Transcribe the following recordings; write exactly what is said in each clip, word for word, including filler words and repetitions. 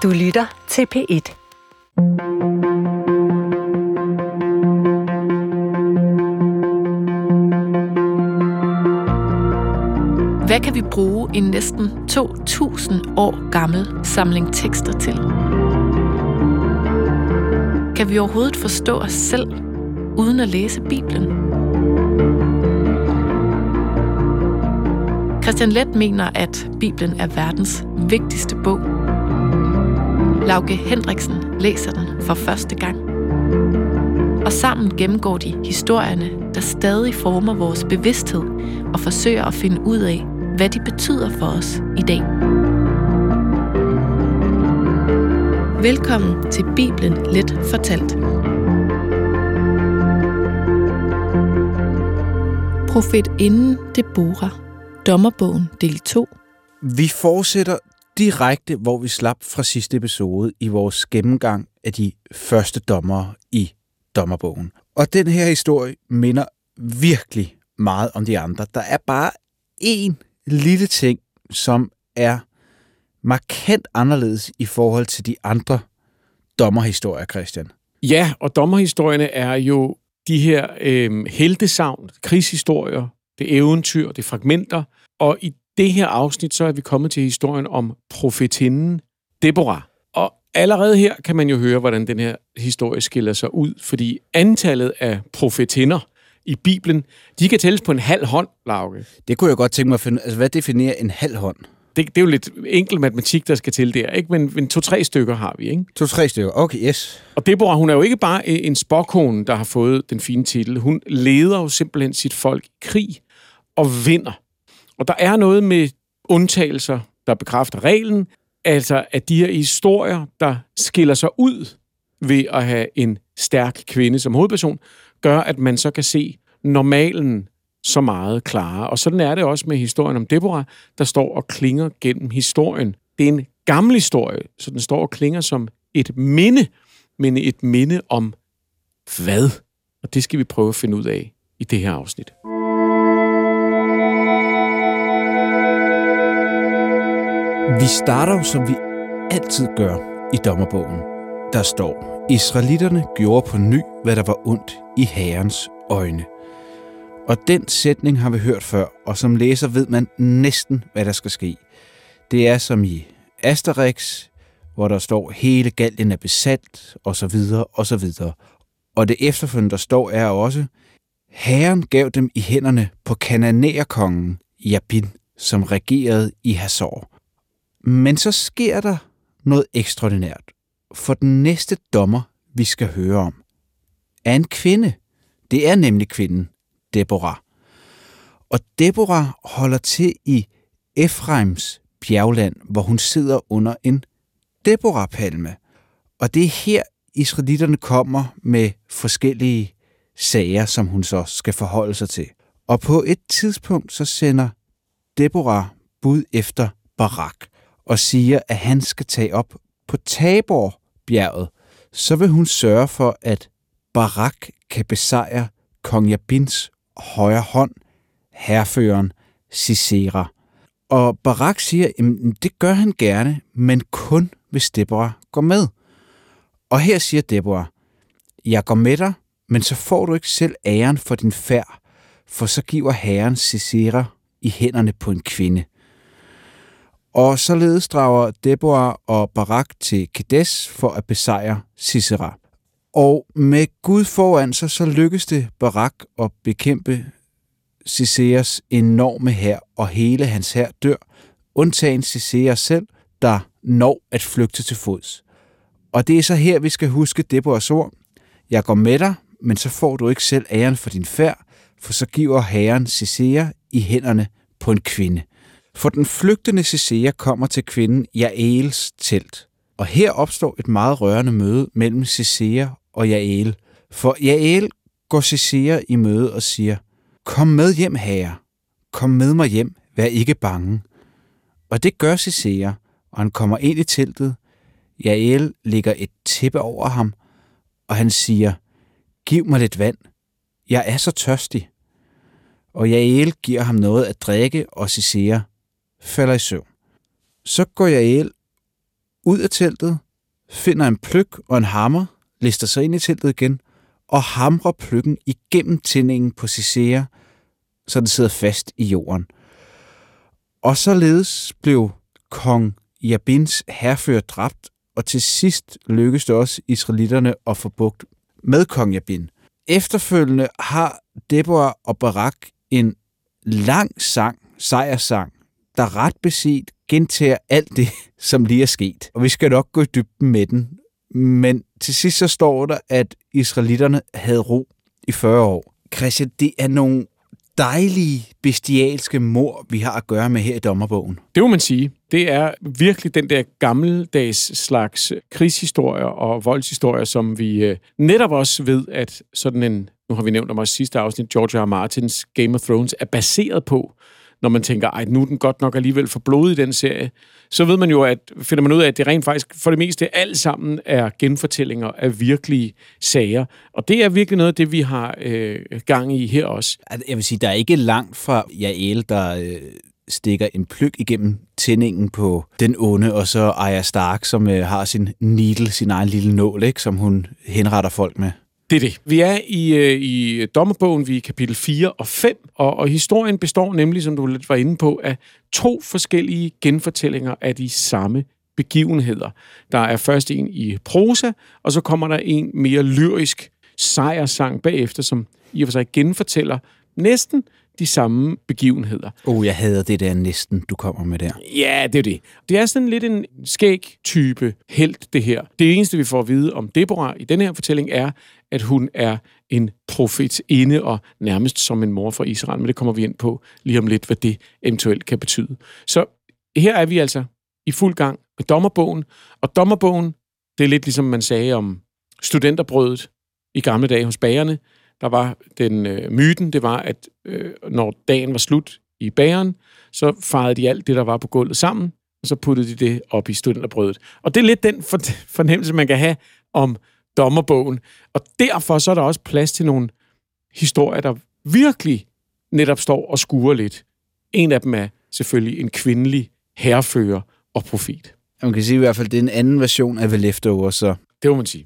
Du lytter til P et. Hvad kan vi bruge en næsten to tusind år gammel samling tekster til? Kan vi overhovedet forstå os selv, uden at læse Bibelen? Christian Leth mener, at Bibelen er verdens vigtigste bog. Lauke Hendriksen læser den for første gang. Og sammen gennemgår de historierne, der stadig former vores bevidsthed og forsøger at finde ud af, hvad de betyder for os i dag. Velkommen til Bibelen Let fortalt. Profetinden Deborah, Dommerbogen del to. Vi fortsætter direkte, hvor vi slap fra sidste episode i vores gennemgang af de første dommere i Dommerbogen. Og den her historie minder virkelig meget om de andre. Der er bare én lille ting, som er markant anderledes i forhold til de andre dommerhistorier, Christian. Ja, og dommerhistorierne er jo de her øh, heltesagn, krigshistorier, det eventyr, det fragmenter. Og i det her afsnit, så er vi kommet til historien om profetinden Deborah. Og allerede her kan man jo høre, hvordan den her historie skiller sig ud, fordi antallet af profetinder i Bibelen, de kan tælles på en halv hånd, Lauke. Det kunne jeg godt tænke mig at finde. Altså, hvad definerer en halv hånd? Det, det er jo lidt enkel matematik, der skal til der, ikke? Men, men to-tre stykker har vi, ikke? To-tre stykker, okay, yes. Og Deborah, hun er jo ikke bare en spåkone, der har fået den fine titel. Hun leder jo simpelthen sit folk i krig og vinder. Og der er noget med undtagelser, der bekræfter reglen, altså at de her historier, der skiller sig ud ved at have en stærk kvinde som hovedperson, gør, at man så kan se normalen så meget klarere. Og sådan er det også med historien om Deborah, der står og klinger gennem historien. Det er en gammel historie, så den står og klinger som et minde, men et minde om hvad? Og det skal vi prøve at finde ud af i det her afsnit. Vi starter jo, som vi altid gør i Dommerbogen. Der står, Israelitterne gjorde på ny, hvad der var ondt i Herrens øjne. Og den sætning har vi hørt før, og som læser ved man næsten, hvad der skal ske. Det er som i Asterix, hvor der står, hele Gallien er besat, og så videre, og så videre. Og det efterfølgende, der står, er også, Herren gav dem i hænderne på kananæerkongen Jabin, som regerede i Hazor. Men så sker der noget ekstraordinært, for den næste dommer, vi skal høre om, er en kvinde. Det er nemlig kvinden Deborah. Og Deborah holder til i Efraims bjergland, hvor hun sidder under en Deborah-palme. Og det er her, israelitterne kommer med forskellige sager, som hun så skal forholde sig til. Og på et tidspunkt, så sender Deborah bud efter Barak og siger, at han skal tage op på Tabor-bjerget. Så vil hun sørge for, at Barak kan besejre kong Jabins højre hånd, hærføreren Sisera. Og Barak siger, at det gør han gerne, men kun hvis Deborah går med. Og her siger Deborah, jeg går med dig, men så får du ikke selv æren for din færd, for så giver herren Sisera i hænderne på en kvinde. Og således drager Deborah og Barak til Kadesh for at besejre Sisera. Og med Gud foran sig, så lykkes det Barak at bekæmpe Siseras enorme hær, og hele hans hær dør, undtagen Sisera selv, der når at flygte til fods. Og det er så her, vi skal huske Deborahs ord. Jeg går med dig, men så får du ikke selv æren for din færd, for så giver herren Sisera i hænderne på en kvinde. For den flygtende Sisera kommer til kvinden Jaels telt. Og her opstår et meget rørende møde mellem Sisera og Jael. For Jael går Sisera i møde og siger, kom med hjem, herre. Kom med mig hjem. Vær ikke bange. Og det gør Sisera, og han kommer ind i teltet. Jael lægger et tæppe over ham, og han siger, giv mig lidt vand. Jeg er så tørstig. Og Jael giver ham noget at drikke, og Sisera falder i søvn. Så går Jael ud af teltet, finder en pløk og en hammer, lister sig ind i teltet igen, og hamrer pløkken igennem tændingen på Sisera, så den sidder fast i jorden. Og således blev kong Jabins hærfører dræbt, og til sidst lykkedes det også israelitterne at få bugt med kong Jabin. Efterfølgende har Deborah og Barak en lang sang, sejrssang, der ret beset gentager alt det, som lige er sket. Og vi skal nok gå i dybden med den. Men til sidst så står der, at israelitterne havde ro i fyrre år. Christian, det er nogle dejlige, bestialske mord, vi har at gøre med her i dommerbogen. Det må man sige. Det er virkelig den der gammeldags slags krigshistorier og voldshistorier, som vi øh, netop også ved, at sådan en, nu har vi nævnt om også sidste afsnit, George R. R. Martins Game of Thrones, er baseret på. Når man tænker, ej, nu er den godt nok alligevel for blodig, den serie, så ved man jo, at finder man ud af, at det rent faktisk for det meste alt sammen er genfortællinger af virkelige sager. Og det er virkelig noget af det, vi har øh, gang i her også. Jeg vil sige, der er ikke langt fra Jael, der øh, stikker en pløk igennem tændingen på den onde, og så Arya Stark, som øh, har sin needle, sin egen lille nål, ikke, som hun henretter folk med. Det er det. Vi er i, øh, i dommerbogen, vi er i kapitel fire og fem, og, og historien består nemlig, som du lidt var inde på, af to forskellige genfortællinger af de samme begivenheder. Der er først en i prosa, og så kommer der en mere lyrisk sejrssang bagefter, som i og for sig genfortæller næsten de samme begivenheder. Oh, jeg hader det der næsten, du kommer med der. Ja, det er det. Det er sådan lidt en skæg-type helt, det her. Det eneste, vi får at vide om Deborah i den her fortælling, er, at hun er en profetinde og nærmest som en mor for Israel. Men det kommer vi ind på lige om lidt, hvad det eventuelt kan betyde. Så her er vi altså i fuld gang med dommerbogen. Og dommerbogen, det er lidt ligesom man sagde om studenterbrødet i gamle dage hos bagerne. Der var den øh, myten, det var, at øh, når dagen var slut i bageren, så farede de alt det, der var på gulvet sammen, og så puttede de det op i studenterbrødet. Og det er lidt den fornemmelse, man kan have om dommerbogen. Og derfor så er der også plads til nogle historier, der virkelig netop står og skuer lidt. En af dem er selvfølgelig en kvindelig hærfører og profet. Man kan sige i hvert fald, det er en anden version af The Leftovers, så... Det må man sige.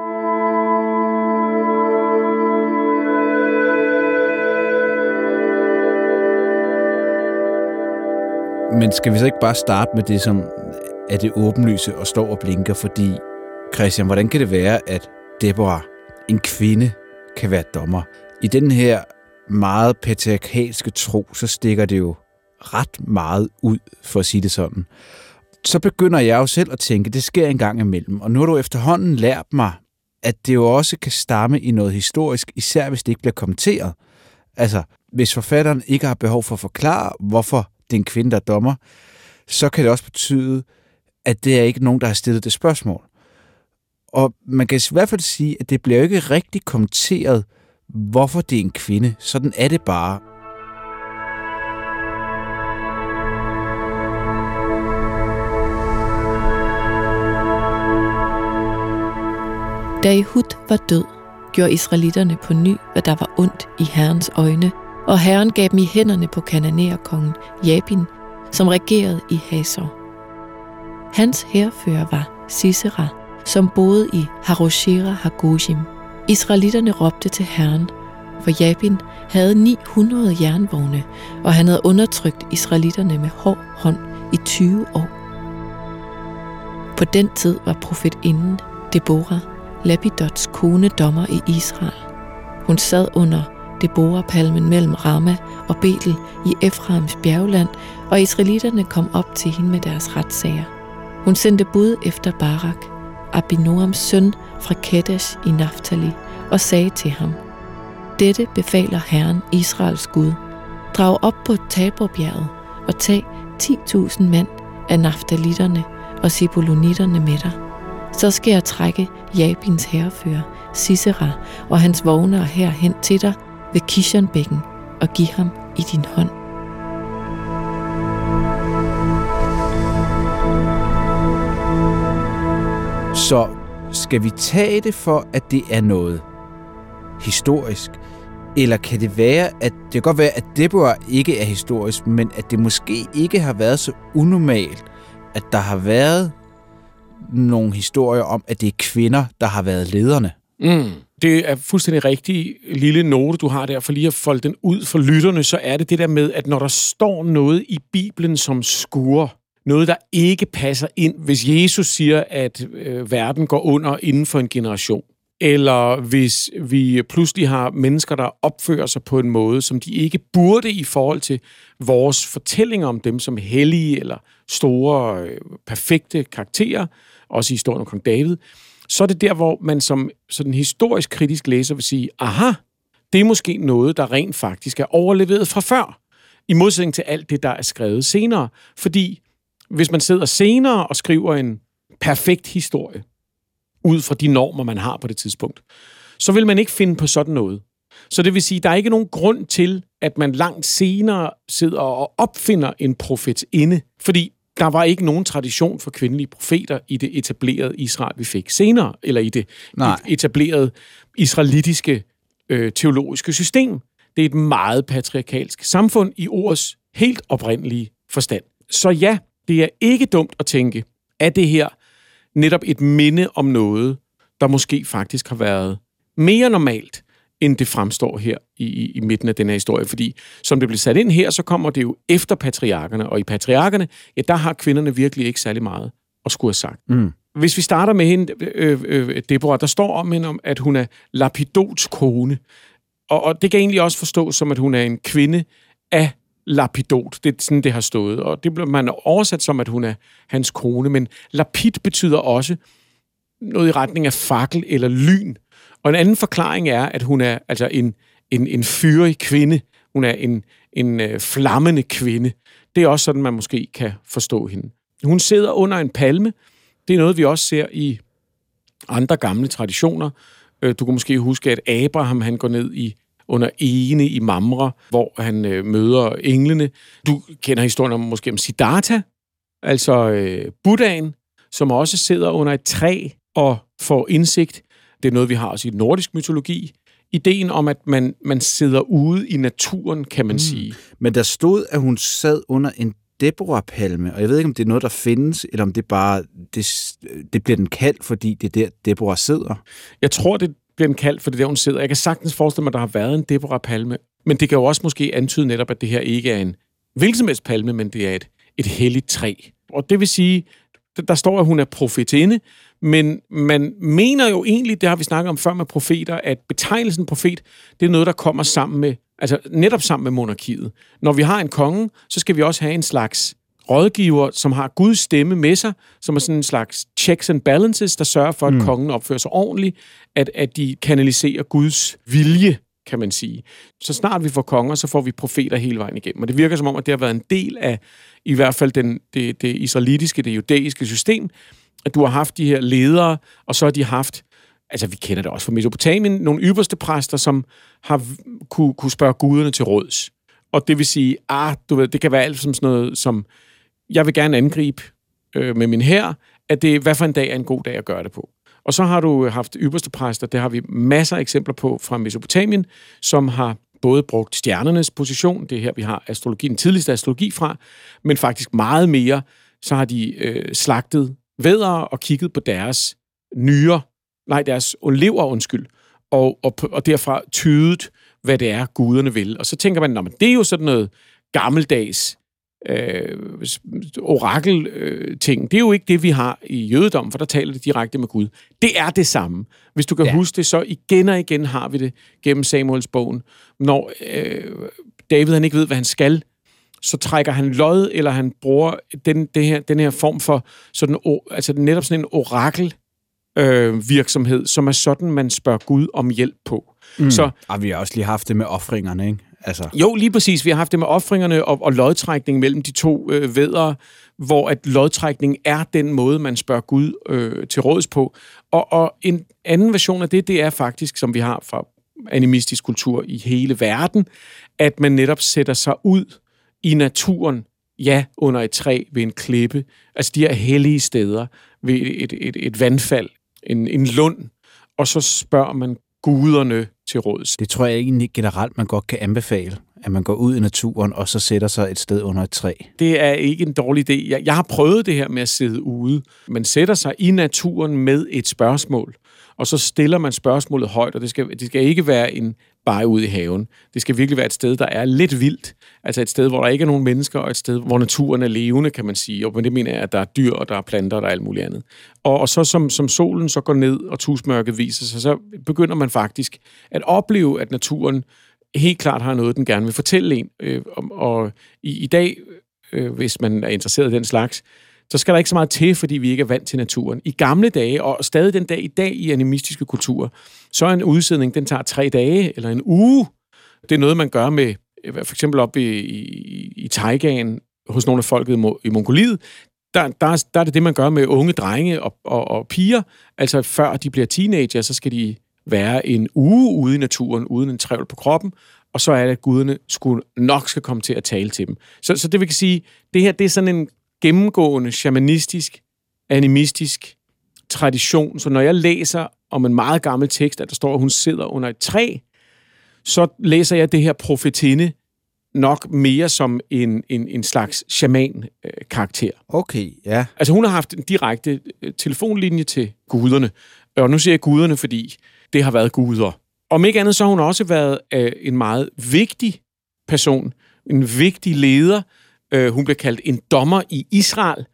Men skal vi så ikke bare starte med det, som er det åbenlyse og står og blinker, fordi, Christian, hvordan kan det være, at Deborah, en kvinde, kan være dommer? I den her meget patriarkalske tro, så stikker det jo ret meget ud, for at sige det sådan. Så begynder jeg jo selv at tænke, det sker en gang imellem, og nu har du efterhånden lært mig, at det jo også kan stamme i noget historisk, især hvis det ikke bliver kommenteret. Altså, hvis forfatteren ikke har behov for at forklare, hvorfor det er en kvinde, der er dommer, så kan det også betyde, at det er ikke nogen, der har stillet det spørgsmål. Og man kan i hvert fald sige, at det bliver jo ikke rigtig kommenteret, hvorfor det er en kvinde. Sådan er det bare. Da Ehud var død, gjorde israelitterne på ny, hvad der var ondt i Herrens øjne, og Herren gav dem i hænderne på kananæerkongen Jabin, som regerede i Hazor. Hans hærfører var Sisera, som boede i Haroshera Hagojim. Israelitterne råbte til Herren, for Jabin havde ni hundrede jernvogne, og han havde undertrykt israelitterne med hård hånd i tyve år. På den tid var profetinden Deborah, Lapidots kone, dommer i Israel. Hun sad under Deborah-palmen mellem Rama og Betel i Efraims bjergland, og israelitterne kom op til hende med deres retssager. Hun sendte bud efter Barak, Abinoams søn fra Kedesh i Naftali, og sagde til ham: Dette befaler Herren, Israels Gud. Drag op på Taborbjerget og tag ti tusind mand af naftalitterne og zebulonitterne med dig. Så skal jeg trække Jabins hærfører, Sisera, og hans vognere herhen til dig ved Kishonbækken og give ham i din hånd. Så skal vi tage det for, at det er noget historisk? Eller kan det være, at det kan godt være, at Deborah ikke er historisk, men at det måske ikke har været så unormalt, at der har været nogle historier om, at det er kvinder, der har været lederne. Mm. Det er fuldstændig rigtig lille note, du har der, for lige at folde den ud for lytterne, så er det det der med, at når der står noget i Bibelen som skuer, noget, der ikke passer ind, hvis Jesus siger, at øh, verden går under inden for en generation, eller hvis vi pludselig har mennesker, der opfører sig på en måde, som de ikke burde i forhold til vores fortællinger om dem som hellige eller store, øh, perfekte karakterer, også i historien om kong David, så er det der, hvor man som sådan historisk kritisk læser vil sige, aha, det er måske noget, der rent faktisk er overleveret fra før, i modsætning til alt det, der er skrevet senere. Fordi hvis man sidder senere og skriver en perfekt historie, ud fra de normer, man har på det tidspunkt, så vil man ikke finde på sådan noget. Så det vil sige, der er ikke nogen grund til, at man langt senere sidder og opfinder en profetinde, fordi der var ikke nogen tradition for kvindelige profeter i det etablerede Israel, vi fik senere, eller i det Nej. etablerede israelitiske øh, teologiske system. Det er et meget patriarkalsk samfund i ordets helt oprindelige forstand. Så ja, det er ikke dumt at tænke, at det her netop et minde om noget, der måske faktisk har været mere normalt, end det fremstår her i, i, i midten af den her historie. Fordi som det bliver sat ind her, så kommer det jo efter patriarkerne, og i patriarkerne, ja, der har kvinderne virkelig ikke særlig meget at skulle have sagt. Mm. Hvis vi starter med hende, øh, øh, Deborah, der står om hende, at hun er Lapidots kone, og, og det kan egentlig også forstås som, at hun er en kvinde af Lapidot. Det er sådan, det har stået, og det bliver man oversat som, at hun er hans kone, men lapid betyder også noget i retning af fakkel eller lyn. Og en anden forklaring er, at hun er altså en, en, en fyrig kvinde. Hun er en, en øh, flammende kvinde. Det er også sådan, man måske kan forstå hende. Hun sidder under en palme. Det er noget, vi også ser i andre gamle traditioner. Øh, du kan måske huske, at Abraham han går ned i under egene i Mamre, hvor han øh, møder englene. Du kender historien om måske om Siddhartha, altså øh, Buddhaen, som også sidder under et træ og får indsigt. Det er noget, vi har også i nordisk mytologi. Ideen om, at man, man sidder ude i naturen, kan man mm. sige. Men der stod, at hun sad under en Deborah-palme, og jeg ved ikke, om det er noget, der findes, eller om det bare det, det bliver den kaldt, fordi det er der, Deborah sidder. Jeg tror, det bliver den kaldt, fordi det der, hun sidder. Jeg kan sagtens forestille mig, at der har været en Deborah-palme, men det kan jo også måske antyde netop, at det her ikke er en hvilken som helst palme, men det er et, et helligt træ. Og det vil sige, der står, at hun er profetinde, men man mener jo egentlig, det har vi snakket om før med profeter, at betegnelsen profet, det er noget, der kommer sammen med, altså netop sammen med monarkiet. Når vi har en konge, så skal vi også have en slags rådgiver, som har Guds stemme med sig, som er sådan en slags checks and balances, der sørger for, at mm. kongen opfører sig ordentligt, at, at de kanaliserer Guds vilje, kan man sige. Så snart vi får konger, så får vi profeter hele vejen igennem. Og det virker som om, at det har været en del af, i hvert fald den, det, det israelitiske, det judæiske system, at du har haft de her ledere, og så har de haft, altså vi kender det også fra Mesopotamien, nogle ypperste præster, som har kunne, kunne spørge guderne til råds. Og det vil sige, ah, du ved, det kan være alt som sådan noget, som jeg vil gerne angribe øh, med min hær, at det hvad for en dag er en god dag at gøre det på. Og så har du haft ypperste præster, det har vi masser af eksempler på fra Mesopotamien, som har både brugt stjernernes position, det er her, vi har astrologi, den tidligste astrologi fra, men faktisk meget mere, så har de øh, slagtet væddere og kigget på deres nyrer, nej, deres lever, undskyld, og, og, og derfra tydet, hvad det er, guderne vil. Og så tænker man, nå, men det er jo sådan noget gammeldags øh, orakel-ting. Øh, det er jo ikke det, vi har i jødedommen, for der taler det direkte med Gud. Det er det samme. Hvis du kan ja. huske det, så igen og igen har vi det gennem Samuels bogen. Når øh, David han ikke ved, hvad han skal, så trækker han lod, eller han bruger den, det her, den her form for sådan, altså netop sådan en orakel øh, virksomhed, som er sådan, man spørger Gud om hjælp på. Mm. Så, og vi har også lige haft det med ofringerne, ikke? Altså. Jo, lige præcis. Vi har haft det med ofringerne og, og lodtrækning mellem de to øh, væddere, hvor at lodtrækning er den måde, man spørger Gud øh, til råds på. Og, og en anden version af det, det er faktisk, som vi har fra animistisk kultur i hele verden, at man netop sætter sig ud i naturen, ja, under et træ, ved en klippe, altså de her hellige steder, ved et, et, et vandfald, en, en lund, og så spørger man guderne til råds. Det tror jeg egentlig generelt, man godt kan anbefale. At man går ud i naturen, og så sætter sig et sted under et træ. Det er ikke en dårlig idé. Jeg, jeg har prøvet det her med at sidde ude. Man sætter sig i naturen med et spørgsmål, og så stiller man spørgsmålet højt, og det skal, det skal ikke være en bare ude i haven. Det skal virkelig være et sted, der er lidt vildt. Altså et sted, hvor der ikke er nogen mennesker, og et sted, hvor naturen er levende, kan man sige. Og på det mener jeg, at der er dyr, og der er planter, og der er alt muligt andet. Og, og så som, som solen så går ned, og tusmørket viser sig, så begynder man faktisk at opleve, at naturen helt klart har noget, den gerne vil fortælle en. Øh, og, og i, i dag, øh, hvis man er interesseret i den slags, så skal der ikke så meget til, fordi vi ikke er vant til naturen. I gamle dage, og stadig den dag i dag i animistiske kulturer, så er en udsætning, den tager tre dage eller en uge. Det er noget, man gør med, for eksempel op i, i, i taigaen, hos nogle af folket i Mongoliet. Der, der, der er det det, man gør med unge drenge og, og, og piger. Altså før de bliver teenager, så skal de være en uge ude i naturen, uden en trævl på kroppen, og så er det, at guderne skulle nok skal komme til at tale til dem. Så, så det vil sige, det her det er sådan en gennemgående shamanistisk, animistisk tradition. Så når jeg læser om en meget gammel tekst, at der står, at hun sidder under et træ, så læser jeg det her profetinde nok mere som en, en, en slags shaman-karakter. Okay, ja. Altså hun har haft en direkte telefonlinje til guderne. Og nu siger jeg guderne, fordi det har været guder. Om ikke andet, så har hun også været øh, en meget vigtig person, en vigtig leder. Øh, hun blev kaldt en dommer i Israel,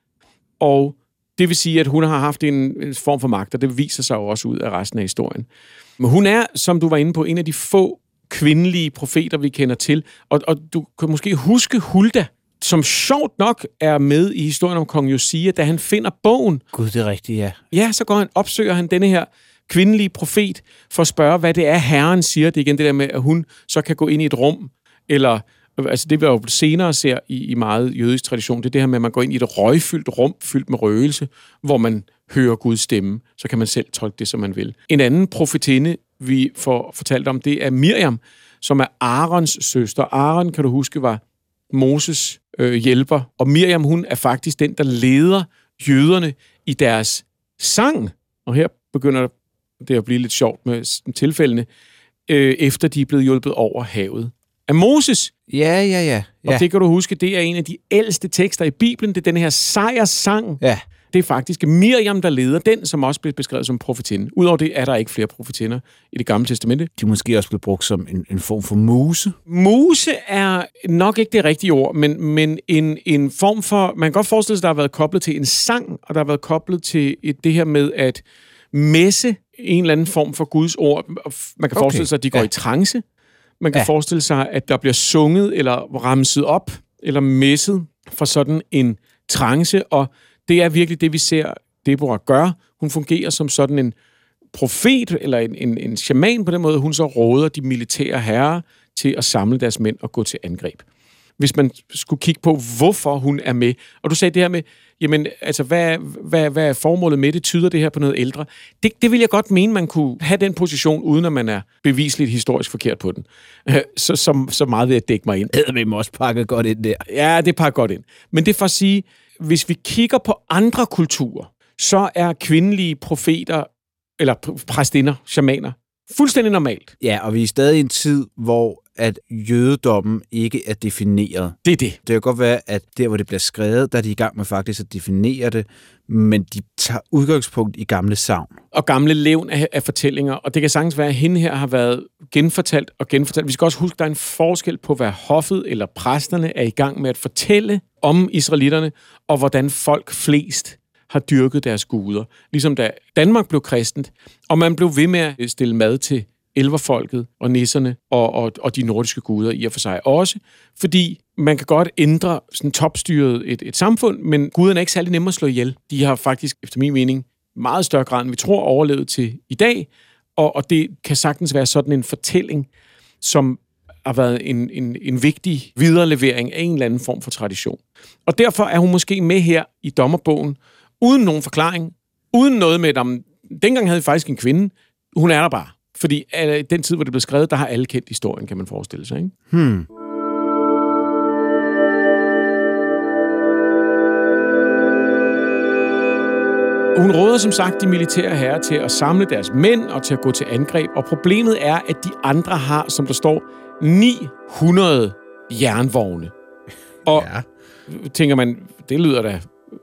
og det vil sige, at hun har haft en, en form for magt, og det viser sig jo også ud af resten af historien. Men hun er, som du var inde på, en af de få kvindelige profeter, vi kender til, og, og du kan måske huske Hulda, som sjovt nok er med i historien om kong Josia, da han finder bogen. Gud, det er rigtigt, ja. Ja, så går han, opsøger han denne her kvindelige profet for at spørge, hvad det er, Herren siger. Det er igen det der med, at hun så kan gå ind i et rum, eller, altså det vi jo senere ser i, i meget jødisk tradition, det er det her med, at man går ind i et røgfyldt rum, fyldt med røgelse, hvor man hører Guds stemme. Så kan man selv tolke det, som man vil. En anden profetinde, vi får fortalt om, det er Miriam, som er Aarons søster. Aaron, kan du huske, var Moses øh, hjælper. Og Miriam, hun er faktisk den, der leder jøderne i deres sang. Og her begynder det at blive lidt sjovt med tilfældene, øh, efter de er blevet hjulpet over havet af Moses. Ja, ja, ja, ja. Og det kan du huske, det er en af de ældste tekster i Bibelen. Det er den her sejrssang. Ja. Det er faktisk Miriam, der leder den, som også bliver beskrevet som profetinde. Udover det er der ikke flere profetinder i Det Gamle Testamente. De er måske også blevet brugt som en, en form for muse. Muse er nok ikke det rigtige ord, men, men en, en form for... Man kan godt forestille sig, at der har været koblet til en sang, og der har været koblet til et, det her med at messe en eller anden form for Guds ord. Man kan okay. forestille sig, at de går ja. i trance. Man kan ja. forestille sig, at der bliver sunget eller ramset op eller messet for sådan en trance, og det er virkelig det, vi ser Deborah gøre. Hun fungerer som sådan en profet eller en, en, en shaman på den måde. Hun så råder de militære herrer til at samle deres mænd og gå til angreb. Hvis man skulle kigge på, hvorfor hun er med. Og du sagde det her med, jamen, altså, hvad, hvad, hvad er formålet med det? Tyder det her på noget ældre? Det, det vil jeg godt mene, man kunne have den position, uden at man er bevisligt historisk forkert på den. Så, så, så meget vil jeg dække mig ind. Det vil også pakke godt ind der. Ja, det pakker godt ind. Men det er for at sige, hvis vi kigger på andre kulturer, så er kvindelige profeter, eller præstinder, shamaner, fuldstændig normalt. Ja, og vi er stadig i en tid, hvor at jødedommen ikke er defineret. Det er det. Det kan godt være, at der, hvor det bliver skrevet, der er de i gang med faktisk at definere det, men de tager udgangspunkt i gamle sagn. Og gamle levn af, af fortællinger, og det kan sagtens være, at hende her har været genfortalt og genfortalt. Vi skal også huske, at der er en forskel på, hvad hoffet eller præsterne er i gang med at fortælle om israelitterne, og hvordan folk flest har dyrket deres guder. Ligesom da Danmark blev kristent, og man blev ved med at stille mad til elverfolket og nisserne og, og, og de nordiske guder i og for sig også, fordi man kan godt ændre sådan topstyret et, et samfund, men guderne er ikke særlig nemme at slå ihjel. De har faktisk, efter min mening, meget større grad, end vi tror, overlevet til i dag, og, og det kan sagtens være sådan en fortælling, som har været en, en, en vigtig viderelevering af en eller anden form for tradition. Og derfor er hun måske med her i dommerbogen, uden nogen forklaring, uden noget med, om dengang havde vi faktisk en kvinde, hun er der bare. Fordi i den tid, hvor det blev skrevet, der har alle kendt historien, kan man forestille sig, ikke? Hmm. Hun råder som sagt de militære herrer til at samle deres mænd og til at gå til angreb, og problemet er, at de andre har, som der står, ni hundrede jernvogne. Og ja. Tænker man, det lyder da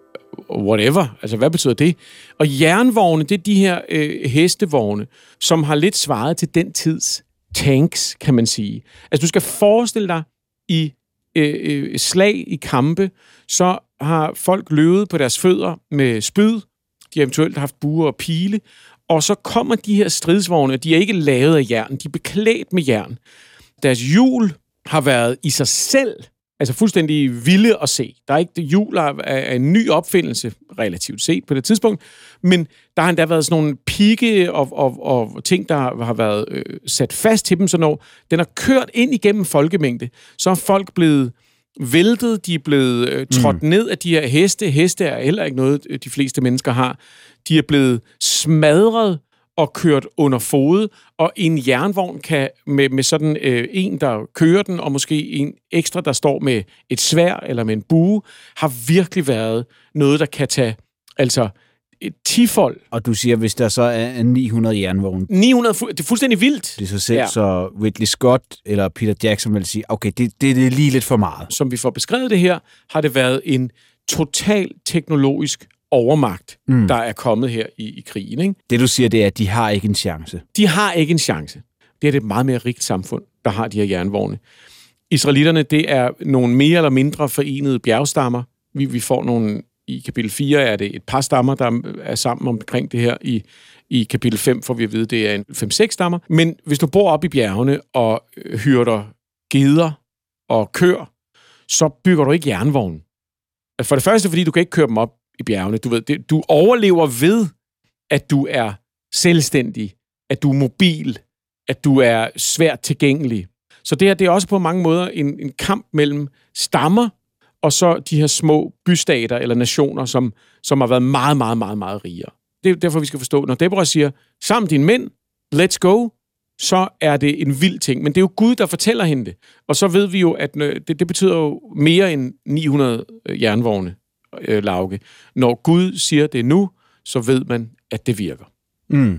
whatever. Altså, hvad betyder det? Og jernvogne, det er de her øh, hestevogne, som har lidt svaret til den tids tanks, kan man sige. Altså, du skal forestille dig, i øh, øh, slag, i kampe, så har folk løbet på deres fødder med spyd, de har eventuelt haft buer og pile, og så kommer de her stridsvogne, de er ikke lavet af jern, de er beklædt med jern. Deres hjul har været i sig selv, altså fuldstændig vilde at se. Der er ikke det hjul af en ny opfindelse, relativt set på det tidspunkt, men der har endda været sådan nogle pigge og, og, og ting, der har været øh, sat fast til dem, så når den har kørt ind igennem folkemængde, så er folk blevet væltet, de er blevet øh, trådt mm. ned af de her heste. Heste er heller ikke noget, de fleste mennesker har. De er blevet smadret og kørt under fod, og en jernvogn kan med, med sådan øh, en, der kører den, og måske en ekstra, der står med et sværd eller med en bue, har virkelig været noget, der kan tage altså et tifold. Og du siger, hvis der så er ni hundrede jernvogne. ni hundrede, det er fuldstændig vildt. Det er så selv, ja. Så Ridley Scott eller Peter Jackson vil sige, okay, det, det, det er lige lidt for meget. Som vi får beskrevet det her, har det været en total teknologisk overmagt, mm. der er kommet her i, i krigen. Ikke? Det du siger, det er, at de har ikke en chance. De har ikke en chance. Det er det meget mere rigt samfund, der har de her jernvogne. Israelitterne, det er nogle mere eller mindre forenede bjergstammer. Vi, vi får nogle, i kapitel fire er det et par stammer, der er sammen omkring det her. I, i kapitel fem får vi at vide, det er en fem seks stammer. Men hvis du bor oppe i bjergene og hyrder geder og køer, så bygger du ikke jernvogne. For det første, fordi du kan ikke køre dem op i bjergene. Du ved, det, du overlever ved, at du er selvstændig, at du er mobil, at du er svært tilgængelig. Så det her, det er også på mange måder en, en kamp mellem stammer og så de her små bystater eller nationer, som, som har været meget, meget, meget, meget rigere. Det er derfor, vi skal forstå, når Deborah siger, sammen dine mænd, let's go, så er det en vild ting. Men det er jo Gud, der fortæller hende det. Og så ved vi jo, at det, det betyder jo mere end ni hundrede jernvogne, øh, Lauke. Når Gud siger det nu, så ved man, at det virker. Mm.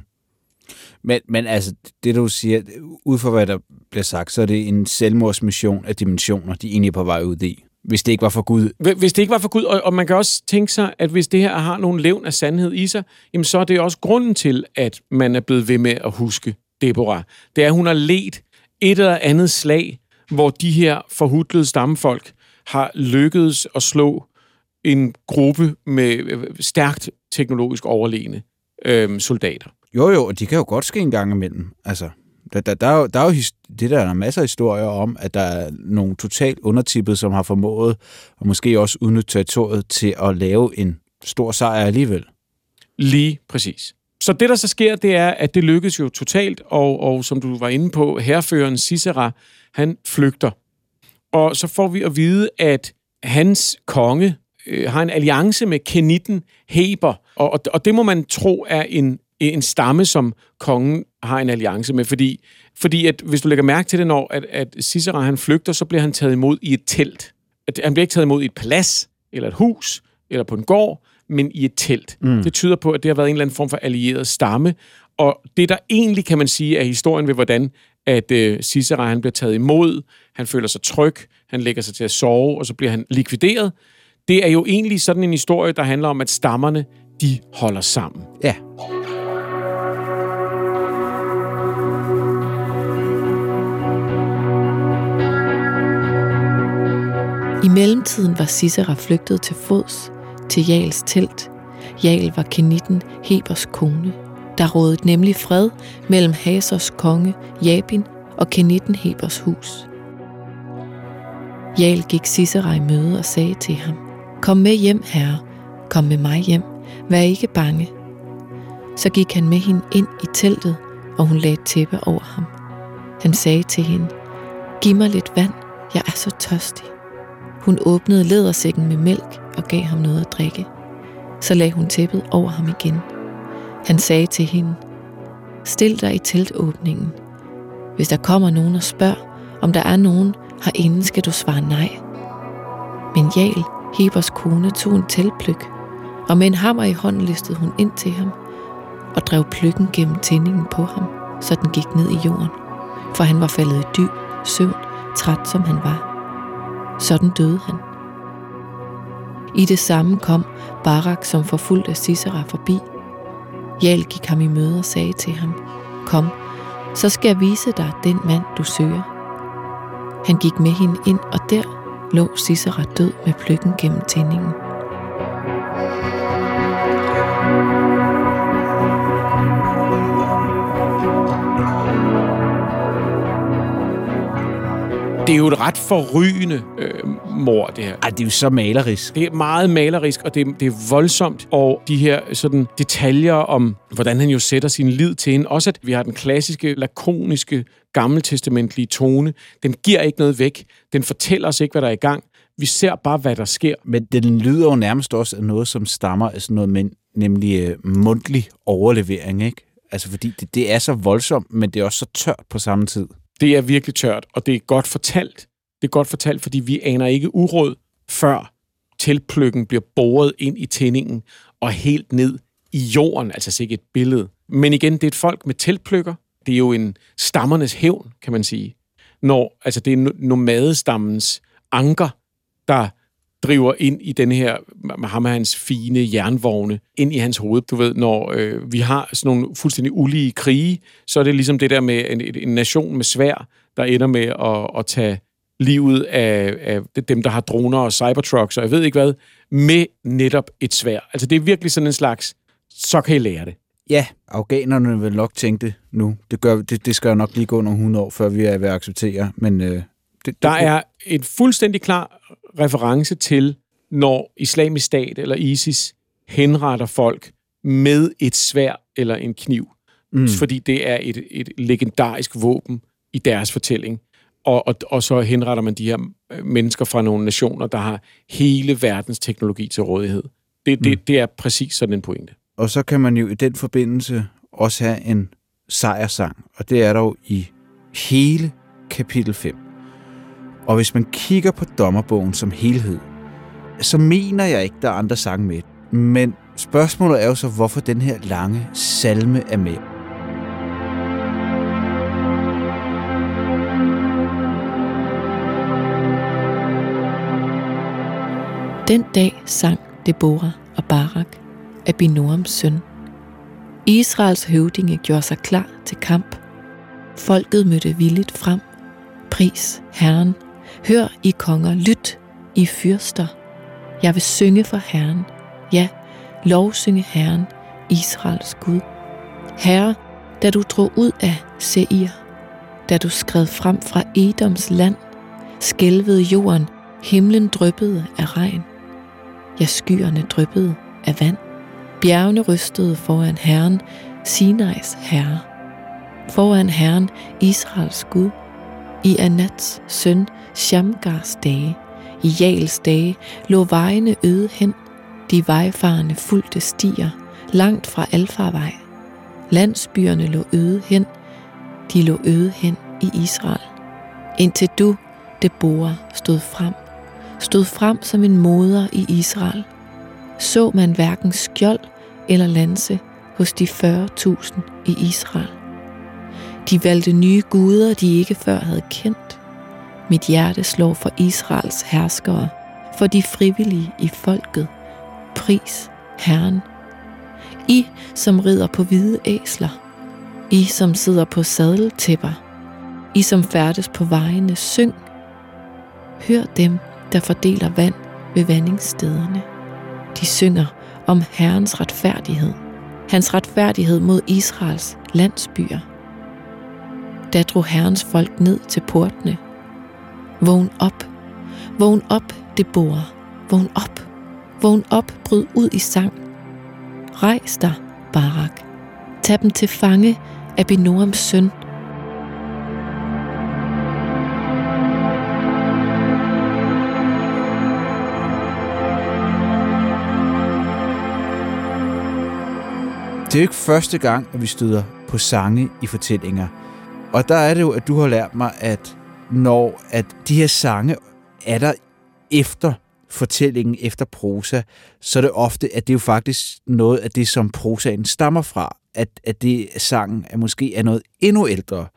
Men, men altså, det du siger, ud fra hvad der bliver sagt, så er det en selvmordsmission af dimensioner, de egentlig er på vej ud i. Hvis det ikke var for Gud. Hvis det ikke var for Gud, og, og man kan også tænke sig, at hvis det her har nogle levn af sandhed i sig, jamen så er det også grunden til, at man er blevet ved med at huske Deborah. Det er, at hun har ledt et eller andet slag, hvor de her forhudlede stammefolk har lykkedes at slå en gruppe med stærkt teknologisk overlegne øh, soldater. Jo, jo, og de kan jo godt ske en gang imellem. Altså, der, der, der, er jo, der er jo his, det der er masser af historier om, at der er nogle totalt undertippede, som har formået, og måske også udnytte territoriet til at lave en stor sejr alligevel. Lige præcis. Så det, der så sker, det er, at det lykkes jo totalt, og, og som du var inde på, hærføreren Sisera, han flygter. Og så får vi at vide, at hans konge øh, har en alliance med kenitten Heber, og, og, og det må man tro er en, en stamme, som kongen har en alliance med, fordi, fordi at, hvis du lægger mærke til det, når at, at Sisera han flygter, så bliver han taget imod i et telt. At, han bliver ikke taget imod i et palads, eller et hus, eller på en gård, men i et telt. Mm. Det tyder på, at det har været en eller anden form for allieret stamme, og det der egentlig, kan man sige, er historien ved, hvordan at øh, Sisera han bliver taget imod, han føler sig tryg, han lægger sig til at sove, og så bliver han likvideret. Det er jo egentlig sådan en historie, der handler om, at stammerne, de holder sammen. Ja. I mellemtiden var Sisera flygtet til fods til Jaels telt. Jael var kenitten Hebers kone. Der rådede nemlig fred mellem Hazors konge Jabin og kenitten Hebers hus. Jael gik Sisera i møde og sagde til ham: Kom med hjem, herre. Kom med mig hjem. Vær ikke bange. Så gik han med hende ind i teltet, og hun lagde et tæppe over ham. Han sagde til hende: Giv mig lidt vand. Jeg er så tørstig. Hun åbnede lædersækken med mælk og gav ham noget at drikke. Så lagde hun tæppet over ham igen. Han sagde til hende: Stil dig i teltåbningen. Hvis der kommer nogen og spørger, om der er nogen herinde, skal du svare nej. Men Jael, Hebers kone, tog en teltpløk Og med en hammer i hånden listede hun ind til ham og drev pløkken gennem tændingen på ham, så den gik ned i jorden, for han var faldet i dyb søvn, træt som han var. Sådan døde han. I det samme kom Barak som forfulgt af Sisera forbi. Jael gik ham i møde og sagde til ham, kom, så skal jeg vise dig den mand, du søger. Han gik med hende ind, og der lå Sisera død med pløkken gennem tændingen. Det er jo et ret forrygende øh, mord, det her. Ej, det er jo så malerisk. Det er meget malerisk, og det er, det er voldsomt. Og de her sådan, detaljer om, hvordan han jo sætter sin lid til hende. Også at vi har den klassiske, lakoniske, gammeltestamentlige tone. Den giver ikke noget væk. Den fortæller os ikke, hvad der er i gang. Vi ser bare, hvad der sker. Men den lyder jo nærmest også af noget, som stammer af sådan noget, men, nemlig uh, mundtlig overlevering, ikke? Altså, fordi det, det er så voldsomt, men det er også så tørt på samme tid. Det er virkelig tørt, og det er godt fortalt. Det er godt fortalt, fordi vi aner ikke uråd, før teltpløkken bliver boret ind i tændingen og helt ned i jorden, altså sikkert et billede. Men igen, det er et folk med teltpløkker. Det er jo en stammernes hævn, kan man sige. Når, altså det er nomadestammens anker, der driver ind i den her, med ham og hans fine jernvogne, ind i hans hoved. Du ved, når øh, vi har sådan nogle fuldstændig ulige krige, så er det ligesom det der med en, en nation med svær, der ender med at, at tage livet af, af dem, der har droner og cybertrucks, og jeg ved ikke hvad, med netop et svær. Altså det er virkelig sådan en slags, så kan I lære det. Ja, afghanerne vil nok tænke det nu. Det, gør, det, det skal jo nok lige gå nogle hundrede år, før vi er ved at acceptere, men... Øh, det, det, der er et fuldstændig klar reference til, når Islamisk Stat eller ISIS henretter folk med et sværd eller en kniv. Mm. Fordi det er et, et legendarisk våben i deres fortælling. Og, og, og så henretter man de her mennesker fra nogle nationer, der har hele verdens teknologi til rådighed. Det, det, mm. det er præcis sådan en pointe. Og så kan man jo i den forbindelse også have en sejrsang, og det er der jo i hele kapitel fem. Og hvis man kigger på dommerbogen som helhed, så mener jeg ikke, der er andre sange med. Men spørgsmålet er jo så, hvorfor den her lange salme er med. Den dag sang Deborah og Barak, Abinoams søn. Israels høvdinge gjorde sig klar til kamp. Folket mødte villigt frem. Pris Herren. Hør, I konger, lyt, I fyrster. Jeg vil synge for Herren. Ja, lovsynge Herren, Israels Gud. Herre, da du drog ud af Seir, da du skred frem fra Edoms land, skælvede jorden, himlen dryppede af regn. Ja, skyerne dryppede af vand. Bjergene rystede foran Herren, Sinais herre. Foran Herren, Israels Gud. I Anats søn Shamgars dage, i Jaels dage, lå vejene øde hen, de vejfarende fulgte stier, langt fra alfarvej. Landsbyerne lå øde hen, de lå øde hen i Israel. Indtil du, Deborah, stod frem, stod frem som en moder i Israel, så man hverken skjold eller lanse hos de fyrre tusind i Israel. De valgte nye guder, de ikke før havde kendt. Mit hjerte slår for Israels herskere, for de frivillige i folket. Pris Herren. I, som rider på hvide æsler. I, som sidder på sadeltæpper. I, som færdes på vejene, syng. Hør dem, der fordeler vand ved vandingsstederne. De synger om Herrens retfærdighed. Hans retfærdighed mod Israels landsbyer. Da drog Herrens folk ned til portene. Vågn op, vågn op, Deborah, vågn op, vågn op, bryd ud i sang. Rejs dig, Barak, tag dem til fange, Abinoams søn. Det er jo ikke første gang, at vi støder på sange i fortællinger. Og der er det jo, at du har lært mig, at når at de her sange er der efter fortællingen efter prosa, så er det ofte, at det jo faktisk noget af det, som prosaen stammer fra, at, at det sangen er måske er noget endnu ældre.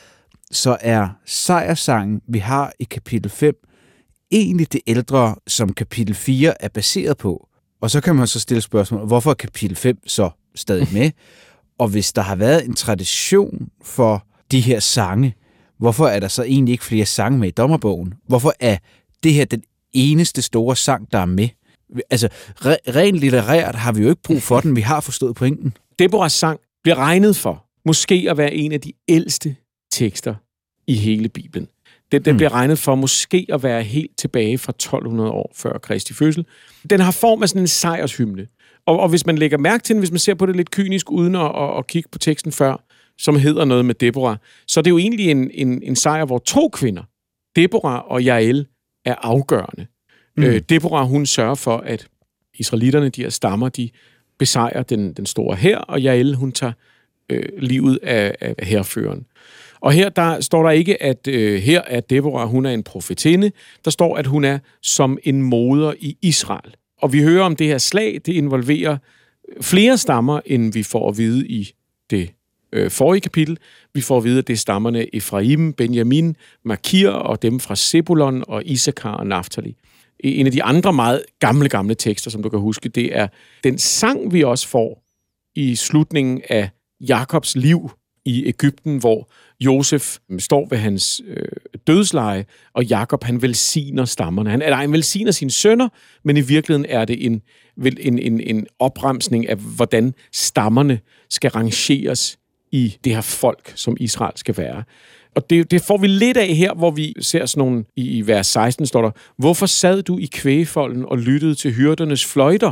Så er sejrsangen, vi har i kapitel fem, egentlig det ældre, som kapitel fire er baseret på. Og så kan man så stille spørgsmål, hvorfor er kapitel fem så stadig med? Og hvis der har været en tradition for de her sange, hvorfor er der så egentlig ikke flere sange med i dommerbogen? Hvorfor er det her den eneste store sang, der er med? Altså, re- rent litterært har vi jo ikke brug for den. Vi har forstået pointen. Deborahs sang bliver regnet for måske at være en af de ældste tekster i hele Bibelen. Den, den hmm. bliver regnet for måske at være helt tilbage fra tolv hundrede år før Kristi fødsel. Den har form af sådan en sejrshymne. Og, og hvis man lægger mærke til den, hvis man ser på det lidt kynisk, uden at, at, at kigge på teksten før, som hedder noget med Deborah, så er det jo egentlig en, en, en sejr, hvor to kvinder, Deborah og Jael, er afgørende. Mm. Øh, Deborah, hun sørger for, at israelitterne, de her stammer, de besejrer den, den store hær, og Jael, hun tager øh, livet af, af hærføreren. Og her der står der ikke, at øh, her er Deborah, hun er en profetinde. Der står, at hun er som en moder i Israel. Og vi hører om det her slag, det involverer flere stammer, end vi får at vide i det øh, forrige kapitel. Vi får at vide, at det er stammerne Efraim, Benjamin, Makir og dem fra Zebulon og Issachar og Naftali. En af de andre meget gamle, gamle tekster, som du kan huske, det er den sang, vi også får i slutningen af Jakobs liv i Egypten, hvor Josef står ved hans øh, dødsleje, og Jakob, han velsigner stammerne. Han, eller, han velsigner sine sønner, men i virkeligheden er det en, en, en, en opremsning af, hvordan stammerne skal rangeres i det her folk, som Israel skal være. Og det, det får vi lidt af her, hvor vi ser sådan nogle, i, i vers seksten står der, hvorfor sad du i kvægfolden og lyttede til hyrdernes fløjter?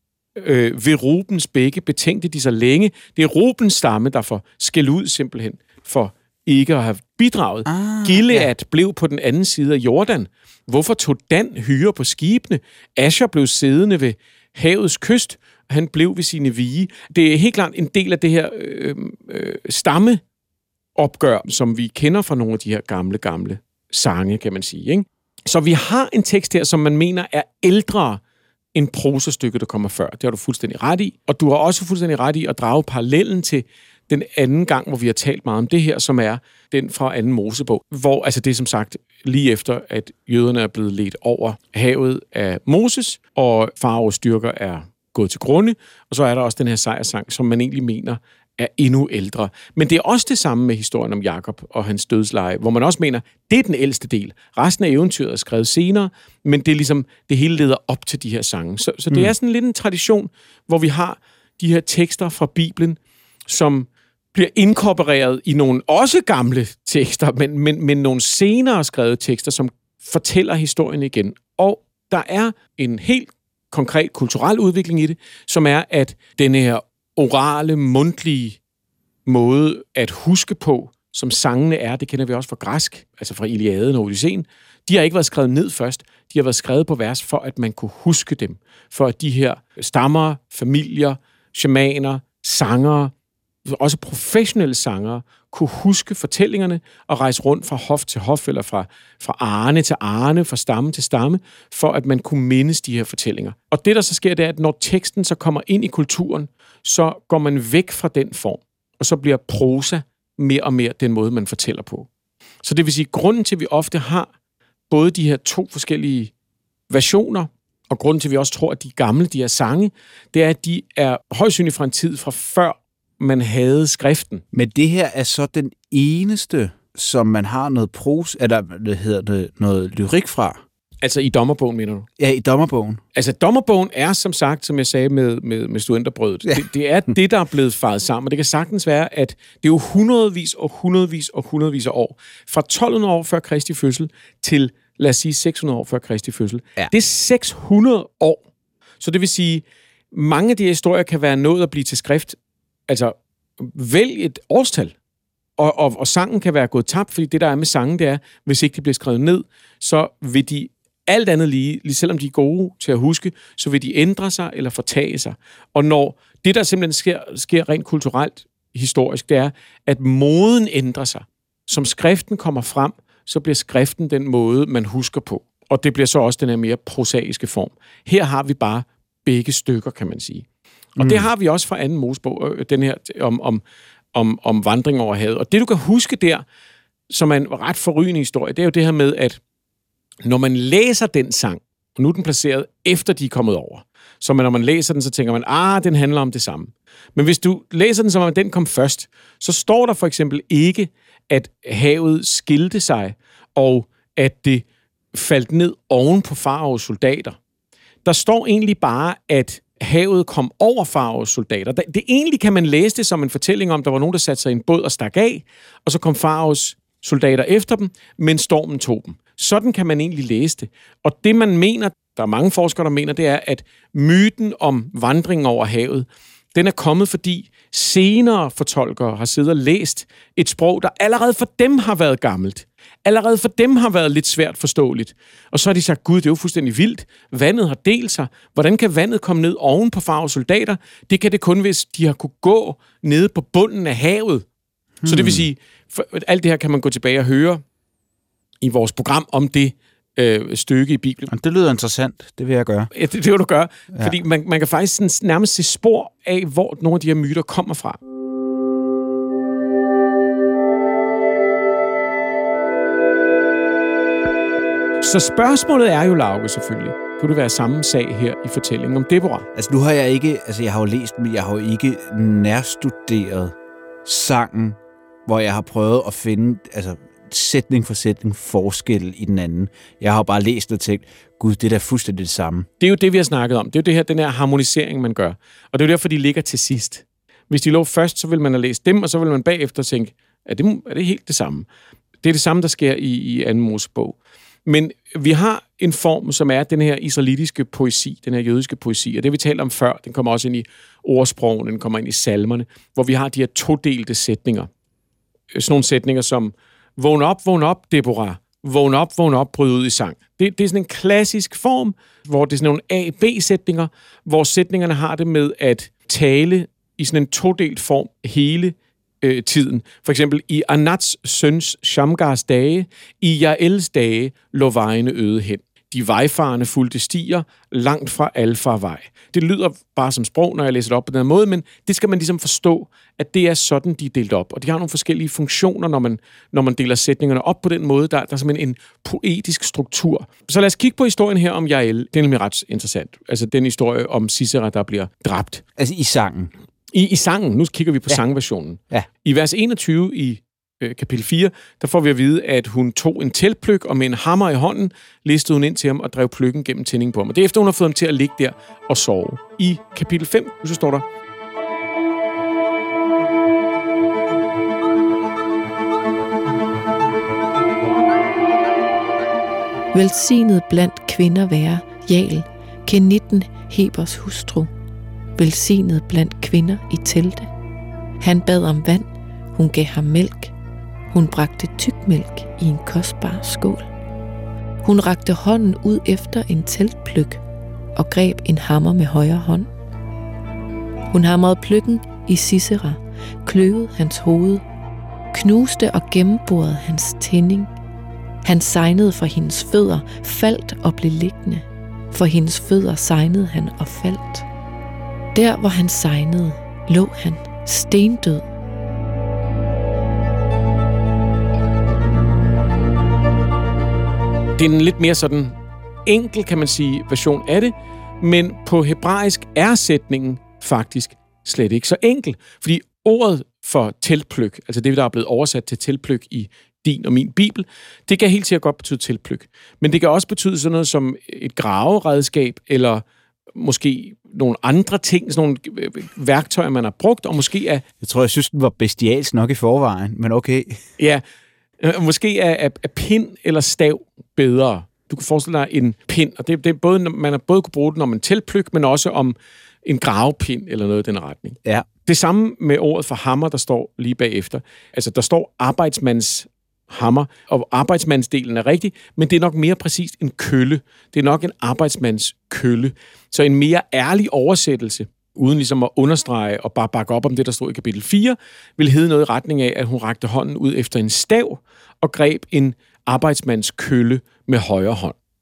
Øh, ved Rubens bække betænkte de så længe. Det er Rubens stamme, der får skæld ud simpelthen for ikke at have bidraget. Ah, Gilead ja. blev på den anden side af Jordan. Hvorfor tog Dan hyre på skibene? Asher blev siddende ved havets kyst. Han blev ved sine vige. Det er helt klart en del af det her øh, øh, stammeopgør, som vi kender fra nogle af de her gamle, gamle sange, kan man sige. Ikke? Så vi har en tekst her, som man mener er ældre end prosastykke, der kommer før. Det har du fuldstændig ret i. Og du har også fuldstændig ret i at drage parallellen til den anden gang, hvor vi har talt meget om det her, som er den fra anden Mosebog, hvor altså det er som sagt lige efter, at jøderne er blevet ledt over havet af Moses, og faraos styrker er gået til grunde, og så er der også den her sejrsang, som man egentlig mener er endnu ældre. Men det er også det samme med historien om Jakob og hans dødsleje, hvor man også mener, det er den ældste del. Resten af eventyret er skrevet senere, men det er ligesom, det hele leder op til de her sange. Så, så det mm. er sådan lidt en tradition, hvor vi har de her tekster fra Bibelen, som bliver inkorporeret i nogle også gamle tekster, men, men, men nogle senere skrevet tekster, som fortæller historien igen. Og der er en helt konkret kulturel udvikling i det, som er, at den her orale, mundtlige måde at huske på, som sangene er, det kender vi også fra græsk, altså fra Iliaden og Odysseen, de har ikke været skrevet ned først, de har været skrevet på vers, for at man kunne huske dem, for at de her stammer, familier, shamaner, sangere, også professionelle sangere, kunne huske fortællingerne og rejse rundt fra hof til hof, eller fra, fra arne til arne, fra stamme til stamme, for at man kunne mindes de her fortællinger. Og det, der så sker, det er, at når teksten så kommer ind i kulturen, så går man væk fra den form, og så bliver prosa mere og mere den måde, man fortæller på. Så det vil sige, grunden til, at vi ofte har både de her to forskellige versioner, og grunden til, at vi også tror, at de gamle, de her sange, det er, at de er højst synligt fra en tid fra før man havde skriften. Men det her er så den eneste, som man har noget pros, eller det hedder det, noget lyrik fra. Altså i dommerbogen, mener du? Ja, i dommerbogen. Altså dommerbogen er, som sagt, som jeg sagde med, med, med studenterbrødet, ja. det, det er det, der er blevet faret sammen. Og det kan sagtens være, at det er jo hundredvis og hundredvis og hundredvis af år. Fra tolv hundrede år før Kristi fødsel til, lad os sige, seks hundrede år før Kristi fødsel. Ja. Det er seks hundrede år. Så det vil sige, mange af de historier kan være nået at blive til skrift. Altså, vælg et årstal, og, og, og sangen kan være gået tabt, fordi det, der er med sangen, det er, hvis ikke de bliver skrevet ned, så vil de alt andet lige, lige selvom de er gode til at huske, så vil de ændre sig eller fortage sig. Og når det, der simpelthen sker, sker rent kulturelt, historisk, det er, at moden ændrer sig. Som skriften kommer frem, så bliver skriften den måde, man husker på. og det bliver så også den her mere prosaiske form. Her har vi bare begge stykker, kan man sige. Og mm. det har vi også fra anden Mosebog, den her om, om, om, om vandring over havet. Og det, du kan huske der, som er en ret forrygende historie, det er jo det her med, at når man læser den sang, og nu er den placeret efter de er kommet over, så når man læser den, så tænker man, ah, den handler om det samme. Men hvis du læser den, som om den kom først, så står der for eksempel ikke, at havet skilte sig, og at det faldt ned oven på faraos soldater. Der står egentlig bare, at havet kom over faraos soldater. Det egentlig kan man læse det som en fortælling om, der var nogen, der satte sig i en båd og stak af, og så kom faraos soldater efter dem, men stormen tog dem. Sådan kan man egentlig læse det. Og det, man mener, der er mange forskere, der mener, det er, at myten om vandringen over havet, den er kommet, fordi senere fortolkere har siddet og læst et sprog, der allerede for dem har været gammelt. Allerede for dem har været lidt svært forståeligt. Og så har de sagt, gud, det er jo fuldstændig vildt. Vandet har delt sig. Hvordan kan vandet komme ned oven på faraos soldater? Det kan det kun, hvis de har kunne gå nede på bunden af havet. Hmm. Så det vil sige, for alt det her kan man gå tilbage og høre i vores program om det øh, stykke i Bibelen. Det lyder interessant. Det vil jeg gøre. Ja, det, det vil du gøre. Ja. Fordi man, man kan faktisk sådan nærmest se spor af, hvor nogle af de her myter kommer fra. Så spørgsmålet er jo, Lauke, selvfølgelig. Kunne det være samme sag her i fortællingen om Deborah? Altså nu har jeg ikke, altså jeg har jo læst, men jeg har jo ikke nærstuderet sangen, hvor jeg har prøvet at finde, altså sætning for sætning forskel i den anden. Jeg har bare læst og tænkt, gud, det er da fuldstændig det samme. Det er jo det, vi har snakket om. Det er jo det her, den her harmonisering, man gør. Og det er jo derfor, de ligger til sidst. Hvis de lå først, så vil man have læst dem, og så vil man bagefter tænke, er det, er det helt det samme? Det er det samme, der sker i, i anden Mosebog. Men vi har en form, som er den her israelitiske poesi, den her jødiske poesi, og det vi talte om før, den kommer også ind i ordsprogene, den kommer ind i salmerne, hvor vi har de her todelte sætninger. Sådan nogle sætninger som, vågn op, vågn op, Deborah, vågn op, vågn op, bryd ud i sang. Det, det er sådan en klassisk form, hvor det er sådan nogle A-B-sætninger, hvor sætningerne har det med at tale i sådan en todelt form hele øh, tiden. For eksempel i Anats søns Shamgars dage, i Jaels dage lå vejene øde hen. De vejfarende fulgte stier langt fra alfarvej. Det lyder bare som sprog, når jeg læser det op på den her måde, men det skal man ligesom forstå, at det er sådan, de er delt op. Og de har nogle forskellige funktioner, når man, når man deler sætningerne op på den måde. Der, der er simpelthen en poetisk struktur. Så lad os kigge på historien her om Jael. Det er nemlig ret interessant. Altså den historie om Sisera, der bliver dræbt. Altså i sangen? I, i sangen. Nu kigger vi på ja. sangversionen. Ja. I vers enogtyve i kapitel fire, der får vi at vide, at hun tog en teltpløk, og med en hammer i hånden listede hun ind til ham og drev pløkken gennem tændingen på ham. Og det er efter, hun har fået ham til at ligge der og sove. I kapitel fem, så står der, velsignet blandt kvinder være Jael, Kenitten Hebers hustru. Velsignet blandt kvinder i telte. Han bad om vand, hun gav ham mælk. Hun bragte tykmælk i en kostbar skål. Hun rakte hånden ud efter en teltpløk og greb en hammer med højre hånd. Hun hamrede pløkken i Sisera, kløvede hans hoved, knuste og gennemborede hans tænding. Han sejnede for hendes fødder, faldt og blev liggende. For hendes fødder sejnede han og faldt. Der, hvor han sejnede, lå han stendød. Det er en lidt mere sådan enkel, kan man sige, version af det, men på hebraisk er sætningen faktisk slet ikke så enkel. Fordi ordet for teltpløk, altså det, der er blevet oversat til teltpløk i din og min bibel, det kan helt sikkert godt betyde teltpløk. Men det kan også betyde sådan noget som et graveredskab, eller måske nogle andre ting, sådan nogle værktøjer, man har brugt, og måske er... Jeg tror, jeg synes, den var bestialsk nok i forvejen, men okay. Ja, måske er, er, er pind eller stav bedre. Du kan forestille dig en pind, og det, det er både, man har både kunne bruge den om en teltpløk, men også om en gravepind eller noget i den retning. Ja. Det samme med ordet for hammer, der står lige bagefter. Altså, der står arbejdsmands hammer, og arbejdsmandsdelen er rigtig, men det er nok mere præcist en kølle. Det er nok en arbejdsmands kølle. Så en mere ærlig oversættelse, uden ligesom at understrege og bare bakke op om det, der stod i kapitel fire, vil hedde noget i retning af, at hun rakte hånden ud efter en stav og greb en arbejdsmands kølle med højre hånd.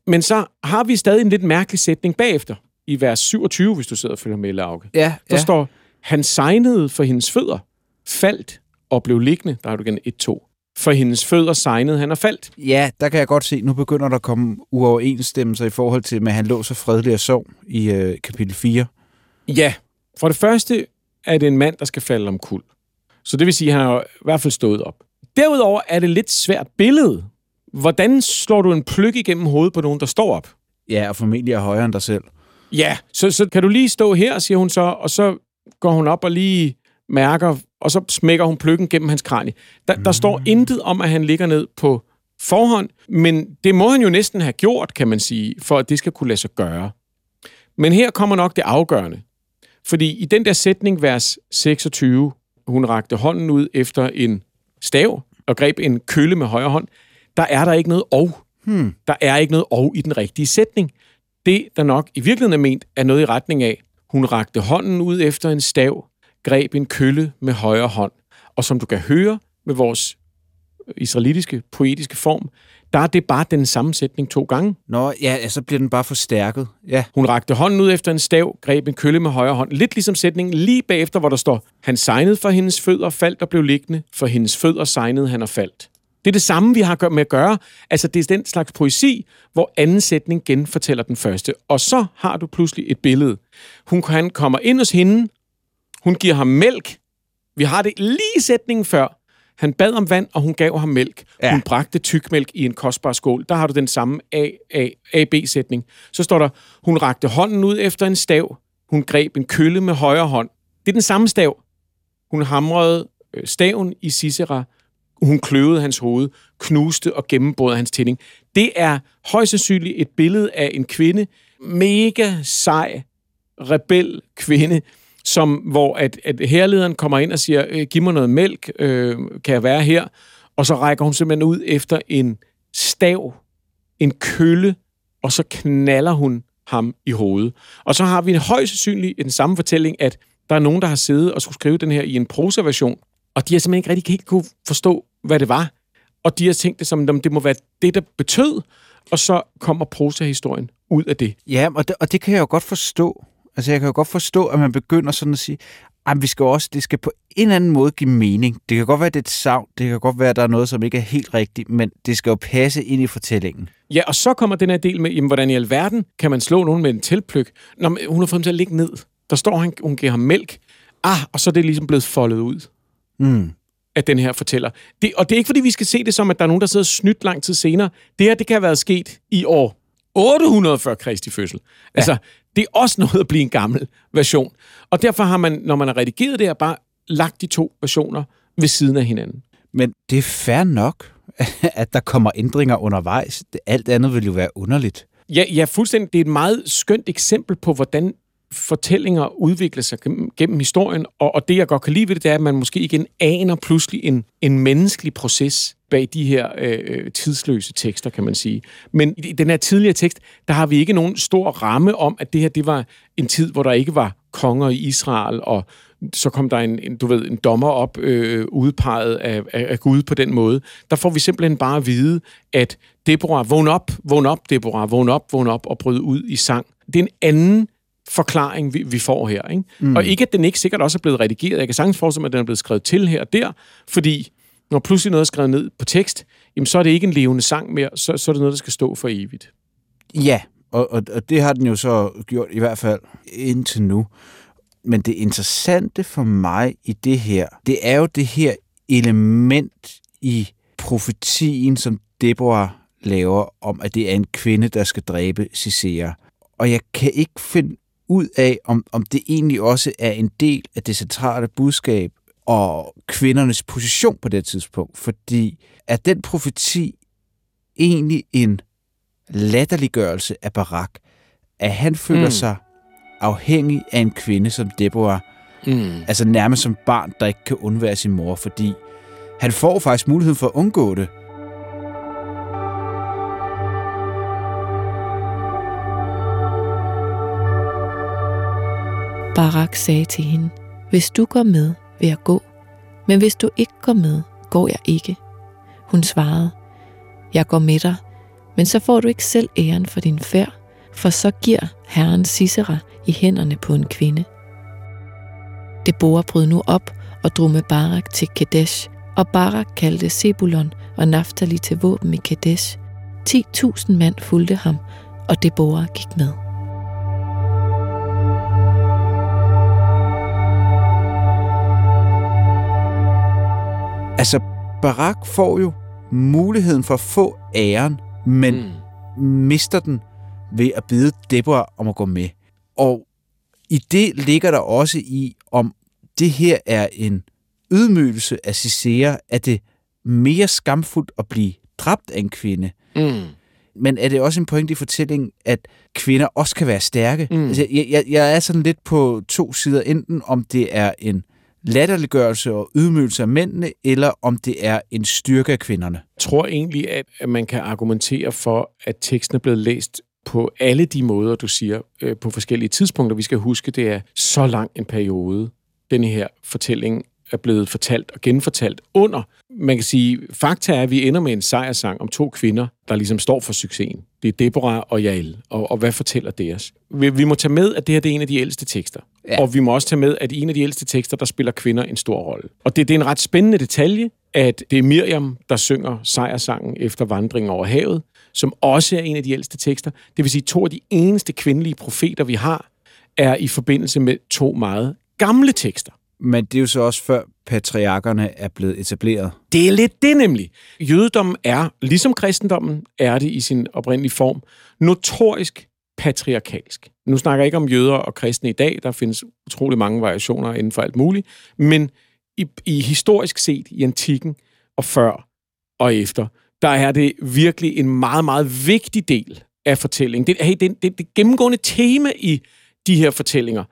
Men så har vi stadig en lidt mærkelig sætning bagefter, i vers syvogtyve, hvis du sidder og følger med, Lauke. Ja, Der ja. står, han sejnede for hendes fødder, faldt og blev liggende. Der har du igen et to. For hendes fødder sejnede han og faldt. Ja, der kan jeg godt se, nu begynder der at komme uoverensstemmelser i forhold til, at han lå så fredelig og sov i øh, kapitel fire. Ja, for det første er det en mand, der skal falde omkuld. Så det vil sige, at han har i hvert fald stået op. Derudover er det lidt svært billede. Hvordan slår du en pløk igennem hovedet på nogen, der står op? Ja, og formentlig er højere end dig selv. Ja, så, så kan du lige stå her, siger hun så, og så går hun op og lige mærker, og så smækker hun pløkken gennem hans kranie. Der, der står intet om, at han ligger ned på forhånd, men det må han jo næsten have gjort, kan man sige, for at det skal kunne lade sig gøre. Men her kommer nok det afgørende. Fordi i den der sætning, vers seksogtyve, hun rakte hånden ud efter en stav og greb en kølle med højre hånd, der er der ikke noget og. Hmm. Der er ikke noget og i den rigtige sætning. Det, der nok i virkeligheden er ment, er noget i retning af, hun rakte hånden ud efter en stav, greb en kølle med højre hånd. Og som du kan høre med vores israelitiske, poetiske form, der er det bare den samme sætning to gange. Nå, ja, så bliver den bare forstærket. Ja. Hun rakte hånden ud efter en stav, greb en kølle med højre hånd. Lidt ligesom sætningen lige bagefter, hvor der står, han sejnede for hendes fødder, faldt og blev liggende, for hendes fødder sejnede han og faldt. Det er det samme, vi har med at gøre. Altså, det er den slags poesi, hvor anden sætning genfortæller den første. Og så har du pludselig et billede. Hun han kommer ind hos hende. Hun giver ham mælk. Vi har det lige i sætningen før. Han bad om vand, og hun gav ham mælk. Ja. Hun bragte tykmælk i en kostbar skål. Der har du den samme A B sætning. Så står der, hun rakte hånden ud efter en stav. Hun greb en kølle med højre hånd. Det er den samme stav. Hun hamrede staven i Sisera. Hun kløvede hans hoved, knuste og gennembårede hans tænding. Det er højst sandsynligt et billede af en kvinde, mega sej, rebel kvinde, som, hvor at, at herlederen kommer ind og siger, giv mig noget mælk, øh, kan jeg være her? Og så rækker hun simpelthen ud efter en stav, en kølle, og så knaller hun ham i hovedet. Og så har vi højst sandsynligt den samme fortælling, at der er nogen, der har siddet og skulle skrive den her i en prosa-version, og de har simpelthen ikke rigtig helt kunne forstå, hvad det var. Og de har tænkt det som, det må være det, der betød, og så kommer prosa-historien ud af det. Ja, og det, og det kan jeg jo godt forstå. Altså, jeg kan jo godt forstå, at man begynder sådan at sige, at vi skal også, det skal på en eller anden måde give mening. Det kan godt være, at det er et savn, det kan godt være, at der er noget, som ikke er helt rigtigt, men det skal jo passe ind i fortællingen. Ja, og så kommer den her del med, jamen, hvordan i alverden kan man slå nogen med en teltpløk? Når hun har fået ham til at ligge ned. Der står, han, hun giver ham mælk. Ah, og så er det ligesom blevet foldet ud. Mm. At den her fortæller. Det, og det er ikke, fordi vi skal se det som, at der er nogen, der sidder snydt lang tid senere. Det her, det kan have været sket i år otte hundrede før Kristi fødsel. Ja. Altså, det er også noget at blive en gammel version. Og derfor har man, når man har redigeret det her, bare lagt de to versioner ved siden af hinanden. Men det er fair nok, at der kommer ændringer undervejs. Alt andet vil jo være underligt. Ja, ja, fuldstændig. Det er et meget skønt eksempel på, hvordan fortællinger udvikler sig gennem, gennem historien, og, og det, jeg godt kan lide ved det, det er, at man måske igen aner pludselig en, en menneskelig proces bag de her øh, tidsløse tekster, kan man sige. Men i den her tidligere tekst, der har vi ikke nogen stor ramme om, at det her, det var en tid, hvor der ikke var konger i Israel, og så kom der en, en du ved, en dommer op, øh, udpeget af, af, af Gud på den måde. Der får vi simpelthen bare at vide, at Deborah, vågn op, vågn op, Deborah, vågn op, vågn op, og brød ud i sang. Det er en anden forklaring, vi, vi får her. Ikke? Mm. Og ikke, at den ikke sikkert også er blevet redigeret. Jeg kan sagtens forestille mig, at den er blevet skrevet til her og der, fordi når pludselig noget er skrevet ned på tekst, jamen, så er det ikke en levende sang mere, så, så er det noget, der skal stå for evigt. Ja, og, og, og det har den jo så gjort i hvert fald indtil nu. Men det interessante for mig i det her, det er jo det her element i profetien, som Deborah laver om, at det er en kvinde, der skal dræbe Sisera. Og jeg kan ikke finde ud af, om, om det egentlig også er en del af det centrale budskab og kvindernes position på det tidspunkt. Fordi er den profeti egentlig en latterliggørelse af Barak, at han føler mm. sig afhængig af en kvinde som Deborah, mm. altså nærmest som barn, der ikke kan undvære sin mor, fordi han får faktisk muligheden for at undgå det. Barak sagde til hende, hvis du går med, vil jeg gå, men hvis du ikke går med, går jeg ikke. Hun svarede, jeg går med dig, Men så får du ikke selv æren for din færd, for så giver herren Sisera i hænderne på en kvinde. Deborah brød nu op og drog med Barak til Kadesh, og Barak kaldte Zebulon og Naftali til våben i Kadesh. ti tusind mand fulgte ham, og Deborah gik med. Altså, Barak får jo muligheden for at få æren, men mm. mister den ved at bede Deborah om at gå med. Og i det ligger der også i, om det her er en ydmygelse af Sisera, er det mere skamfuldt at blive dræbt af en kvinde. Mm. Men er det også en pointe i fortællingen, at kvinder også kan være stærke? Mm. Altså, jeg, jeg, jeg er sådan lidt på to sider, enten om det er en latterliggørelse og ydmygelse af mændene, eller om det er en styrke af kvinderne. Jeg tror egentlig, at man kan argumentere for, at teksten er blevet læst på alle de måder, du siger, øh, på forskellige tidspunkter. Vi skal huske, det er så lang en periode, denne her fortælling er blevet fortalt og genfortalt under. Man kan sige, fakta er, at vi ender med en sejrsang om to kvinder, der ligesom står for succesen. Det er Deborah og Jael. Og, og hvad fortæller det os? Vi, vi må tage med, at det her det er en af de ældste tekster. Ja. Og vi må også tage med, at i en af de ældste tekster, der spiller kvinder en stor rolle. Og det, det er en ret spændende detalje, at det er Miriam, der synger sejrsangen efter vandringen over havet, som også er en af de ældste tekster. Det vil sige, to af de eneste kvindelige profeter, vi har, er i forbindelse med to meget gamle tekster. Men det er jo så også før patriarkerne er blevet etableret. Det er lidt det nemlig. Jødedommen er, ligesom kristendommen, er det i sin oprindelige form, notorisk patriarkalsk. Nu snakker jeg ikke om jøder og kristne i dag, der findes utrolig mange variationer inden for alt muligt, men i, i historisk set i antikken og før og efter, der er det virkelig en meget, meget vigtig del af fortællingen. Det er hey, det, det, det gennemgående tema i de her fortællinger,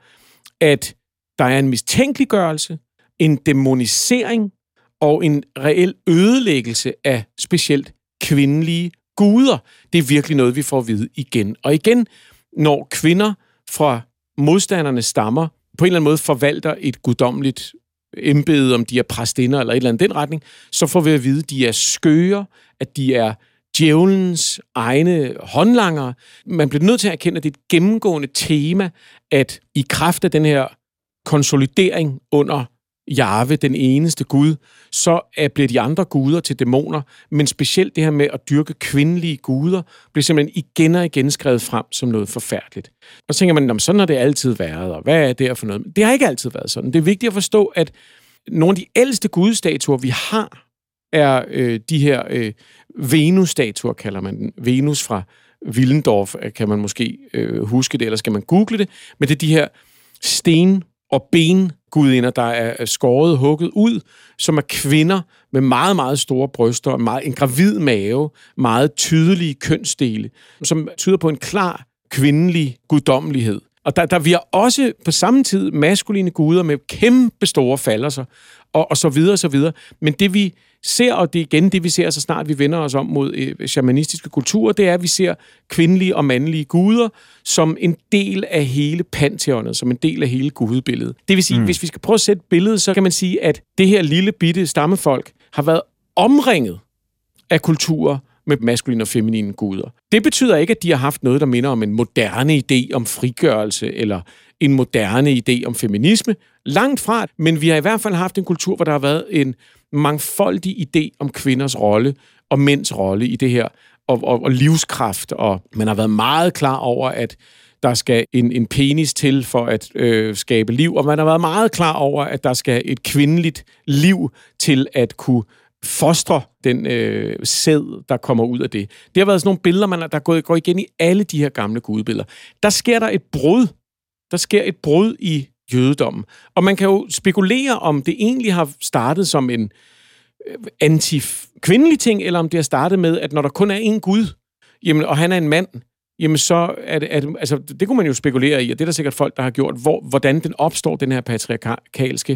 at der er en mistænkeliggørelse, en dæmonisering og en reel ødelæggelse af specielt kvindelige guder. Det er virkelig noget, vi får at vide igen og igen, når kvinder fra modstandernes stammer på en eller anden måde forvalter et guddommeligt embede, om de er præstinder eller et eller andet den retning, så får vi at vide, at de er skøre, at de er djævelens egne håndlangere. Man bliver nødt til at erkende, at det er et gennemgående tema, at i kraft af den her konsolidering under Jahve, den eneste Gud, så bliver de andre guder til dæmoner, men specielt det her med at dyrke kvindelige guder, bliver simpelthen igen og igen skrevet frem som noget forfærdeligt. Og så tænker man, sådan har det altid været, og hvad er det for noget? Det har ikke altid været sådan. Det er vigtigt at forstå, at nogle af de ældste gudstatuer, vi har, er øh, de her øh, Venus-statuer, kalder man den. Venus fra Willendorf, kan man måske øh, huske det, eller skal man google det, men det er de her sten- og bengudinder, der er skåret, hugget ud, som er kvinder med meget, meget store bryster, en, meget, en gravid mave, meget tydelige kønsdele, som tyder på en klar kvindelig guddommelighed. Og der, der vi har også på samme tid maskuline guder med kæmpe store faldelser, og, og så videre og så videre. Men det vi ser, og det er igen det vi ser, så snart vi vender os om mod øh, shamanistiske kulturer, det er, at vi ser kvindelige og mandlige guder som en del af hele pantheonet, som en del af hele gudebilledet. Det vil sige, mm. hvis vi skal prøve at sætte billedet, så kan man sige, at det her lille bitte stammefolk har været omringet af kulturer med maskuline og feminine guder. Det betyder ikke, at de har haft noget, der minder om en moderne idé om frigørelse, eller en moderne idé om feminisme. Langt fra, men vi har i hvert fald haft en kultur, hvor der har været en mangfoldig idé om kvinders rolle og mænds rolle i det her, og, og, og livskraft, og man har været meget klar over, at der skal en, en penis til for at øh, skabe liv, og man har været meget klar over, at der skal et kvindeligt liv til at kunne fostre den øh, sæd, der kommer ud af det. Det har været sådan nogle billeder, man, der går, går igen i alle de her gamle gudebilleder. Der sker der et brud. Der sker et brud i jødedommen. Og man kan jo spekulere, om det egentlig har startet som en øh, anti-kvindelig ting, eller om det har startet med, at når der kun er én Gud, jamen, og han er en mand, jamen så er det, er det, altså, det kunne man jo spekulere i, og det er der sikkert folk, der har gjort, hvor, hvordan den opstår, den her patriarkalske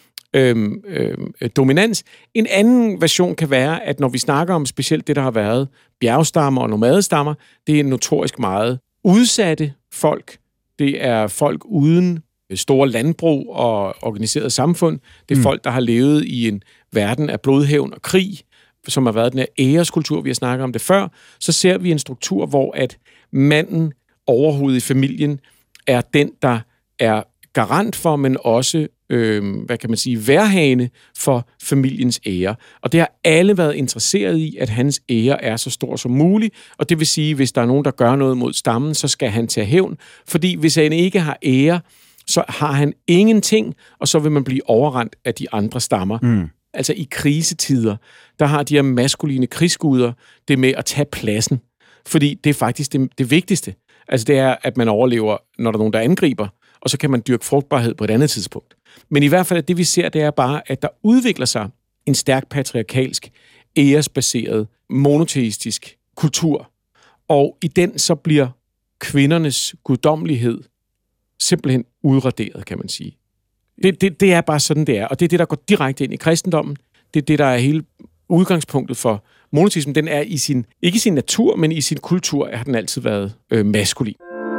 Øhm, øhm, dominans. En anden version kan være, at når vi snakker om specielt det, der har været bjergstammer og nomadestammer, det er notorisk meget udsatte folk. Det er folk uden store landbrug og organiseret samfund. Det er mm. folk, der har levet i en verden af blodhævn og krig, som har været den her æreskultur, vi har snakket om det før, så ser vi en struktur, hvor at manden, overhovedet i familien, er den, der er garant for, men også, øh, hvad kan man sige, værhane for familiens ære. Og det har alle været interesseret i, at hans ære er så stor som muligt, og det vil sige, hvis der er nogen, der gør noget mod stammen, så skal han tage hævn, fordi hvis han ikke har ære, så har han ingenting, og så vil man blive overrendt af de andre stammer. Mm. Altså i krisetider, der har de her maskuline krigsguder det med at tage pladsen, fordi det er faktisk det, det vigtigste. Altså det er, at man overlever, når der er nogen, der angriber, og så kan man dyrke frugtbarhed på et andet tidspunkt. Men i hvert fald, det vi ser, det er bare, at der udvikler sig en stærk patriarkalsk, æresbaseret, monoteistisk kultur. Og i den så bliver kvindernes guddommelighed simpelthen udraderet, kan man sige. Det, det, det er bare sådan, det er. Og det er det, der går direkte ind i kristendommen. Det er det, der er hele udgangspunktet for monoteismen. Den er i sin, ikke i sin natur, men i sin kultur har den altid været øh, maskulin.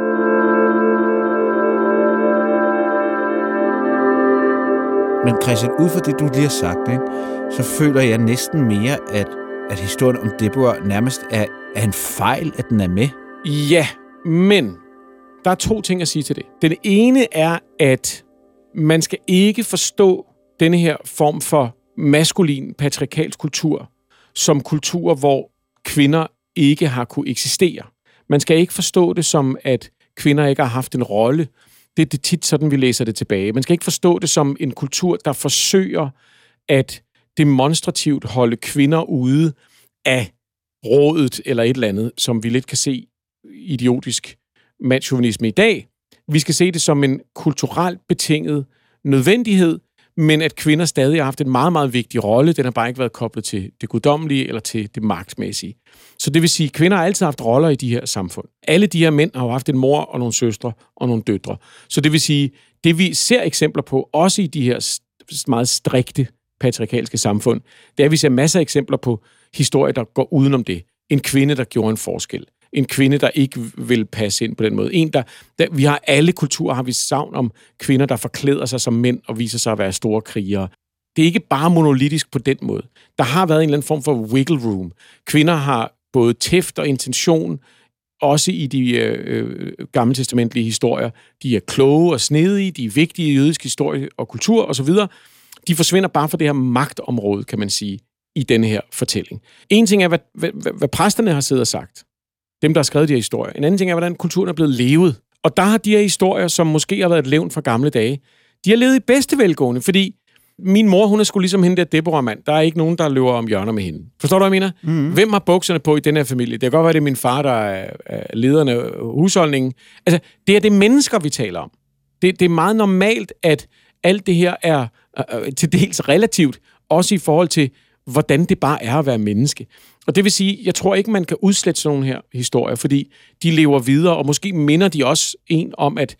Men Christian, ud fra det, du lige har sagt, ikke, så føler jeg næsten mere, at, at historien om Deborah nærmest er, er en fejl, at den er med. Ja, men der er to ting at sige til det. Den ene er, at man skal ikke forstå denne her form for maskulin patriarkalsk kultur som kultur, hvor kvinder ikke har kunne eksistere. Man skal ikke forstå det som, at kvinder ikke har haft en rolle. Det er det tit sådan, vi læser det tilbage. Man skal ikke forstå det som en kultur, der forsøger at demonstrativt holde kvinder ude af rådet eller et eller andet, som vi lidt kan se idiotisk mandschauvinisme i dag. Vi skal se det som en kulturelt betinget nødvendighed, men at kvinder stadig har haft en meget, meget vigtig rolle. Den har bare ikke været koblet til det guddommelige eller til det magtmæssige. Så det vil sige, at kvinder har altid haft roller i de her samfund. Alle de her mænd har jo haft en mor og nogle søstre og nogle døtre. Så det vil sige, det vi ser eksempler på, også i de her meget strikte patriarkalske samfund, det er, at vi ser masser af eksempler på historier, der går udenom det. En kvinde, der gjorde en forskel. En kvinde, der ikke vil passe ind på den måde. En, der, der, vi har alle kulturer, har vi savn om kvinder, der forklæder sig som mænd og viser sig at være store krigere. Det er ikke bare monolitisk på den måde. Der har været en eller anden form for wiggle room. Kvinder har både tæft og intention, også i de øh, gammeltestamentlige historier. De er kloge og snedige, de er vigtige i jødisk historie og kultur osv. De forsvinder bare fra det her magtområde, kan man sige, i denne her fortælling. En ting er, hvad, hvad, hvad præsterne har siddet og sagt. Dem, der har skrevet de her historier. En anden ting er, hvordan kulturen er blevet levet. Og der har de her historier, som måske har været et levn fra gamle dage, de har levet i bedste velgående, fordi min mor, hun er sgu ligesom hende der Deborah-mand. Der er ikke nogen, der løber om hjørner med hende. Forstår du, hvad jeg mener? Mm-hmm. Hvem har bukserne på i den her familie? Det kan godt være, det er min far, der er lederen af husholdningen. Altså, det er det mennesker, vi taler om. Det, det er meget normalt, at alt det her er øh, til dels relativt, også i forhold til, hvordan det bare er at være menneske. Og det vil sige, jeg tror ikke, man kan udslette sådan nogle her historier, fordi de lever videre, og måske minder de også en om, at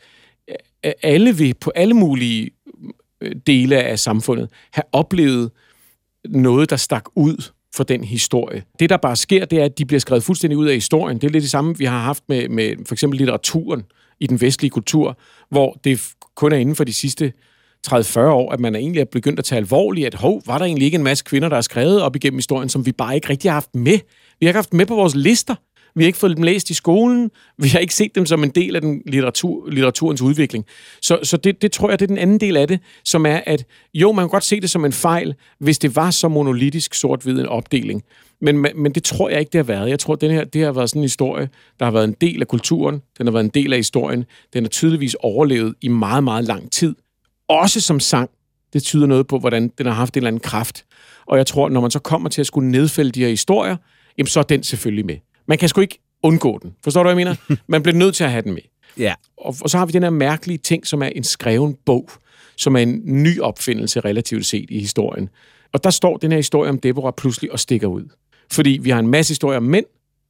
alle vil på alle mulige dele af samfundet have oplevet noget, der stak ud for den historie. Det, der bare sker, det er, at de bliver skrevet fuldstændig ud af historien. Det er lidt det samme, vi har haft med, med for eksempel litteraturen i den vestlige kultur, hvor det kun er inden for de sidste tredive til fyrre år, at man er egentlig er begyndt at tage alvorligt, at hov, var der egentlig ikke en masse kvinder, der er skrevet op igennem historien, som vi bare ikke rigtig har haft med. Vi har ikke haft dem med på vores lister. Vi har ikke fået dem læst i skolen. Vi har ikke set dem som en del af den litteratur, litteraturens udvikling. Så, så det, det tror jeg, det er den anden del af det, som er, at jo, man kan godt se det som en fejl, hvis det var så monolitisk sort-hvid en opdeling. Men, men det tror jeg ikke, det har været. Jeg tror, at den her, det har været sådan en historie, der har været en del af kulturen, den har været en del af historien, den har tydeligvis overlevet i meget, meget lang tid. Også som sang. Det tyder noget på, hvordan den har haft en eller anden kraft. Og jeg tror, når man så kommer til at skulle nedfælde de her historier, jamen så er den selvfølgelig med. Man kan sgu ikke undgå den. Forstår du, hvad jeg mener? Man bliver nødt til at have den med. Ja. Og, og så har vi den her mærkelige ting, som er en skreven bog, som er en ny opfindelse relativt set i historien. Og der står den her historie om Deborah pludselig og stikker ud. Fordi vi har en masse historier om mænd,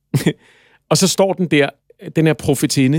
og så står den der, den her profetinde,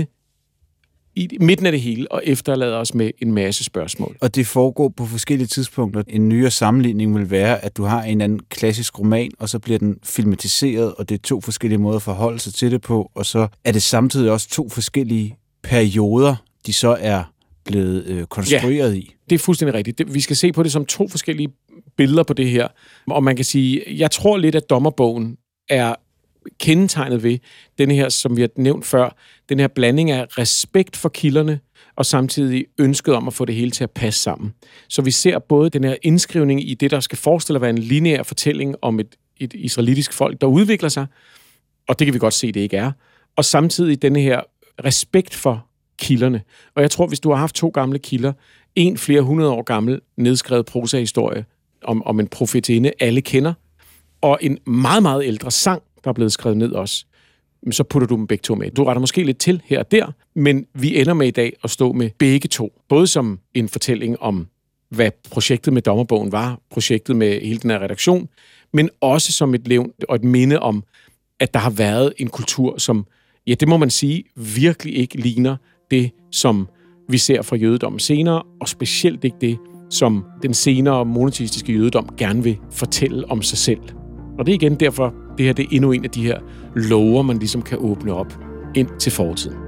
i midten af det hele, og efterlader os med en masse spørgsmål. Og det foregår på forskellige tidspunkter. En nyere sammenligning vil være, at du har en anden klassisk roman, og så bliver den filmatiseret, og det er to forskellige måder at forholde sig til det på, og så er det samtidig også to forskellige perioder, de så er blevet øh, konstrueret ja, i. Det er fuldstændig rigtigt. Vi skal se på det som to forskellige billeder på det her. Og man kan sige, jeg tror lidt, at dommerbogen er kendetegnet ved den her, som vi har nævnt før, den her blanding af respekt for kilderne, og samtidig ønsket om at få det hele til at passe sammen. Så vi ser både den her indskrivning i det, der skal forestille at være en lineær fortælling om et, et israelitisk folk, der udvikler sig, og det kan vi godt se, det ikke er, og samtidig denne her respekt for kilderne. Og jeg tror, hvis du har haft to gamle kilder, en flere hundrede år gammel nedskrevet prosahistorie om, om en profetinde, alle kender, og en meget, meget ældre sang, der er blevet skrevet ned også, så putter du dem begge to med. Du retter måske lidt til her og der, men vi ender med i dag at stå med begge to. Både som en fortælling om, hvad projektet med dommerbogen var, projektet med hele den her redaktion, men også som et levn og et minde om, at der har været en kultur, som, ja, det må man sige, virkelig ikke ligner det, som vi ser fra jødedommen senere, og specielt ikke det, som den senere monoteistiske jødedom gerne vil fortælle om sig selv. Og det er igen derfor, det her det er endnu en af de her lover, man ligesom kan åbne op ind til fortiden.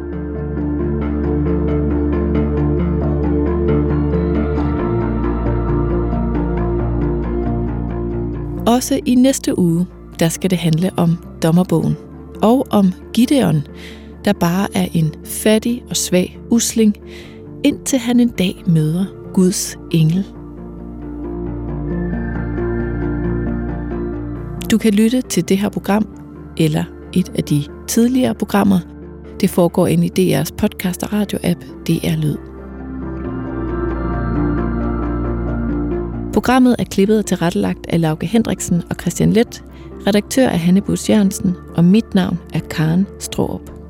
Også i næste uge, der skal det handle om dommerbogen og om Gideon, der bare er en fattig og svag usling, indtil han en dag møder Guds engel. Du kan lytte til det her program, eller et af de tidligere programmer. Det foregår ind i D R's podcast- og radio-app D R Lyd. Programmet er klippet og tilrettelagt af Lauke Hendriksen og Christian Leth. Redaktør er Hanne Busch Jørgensen, og mit navn er Karen Straarup.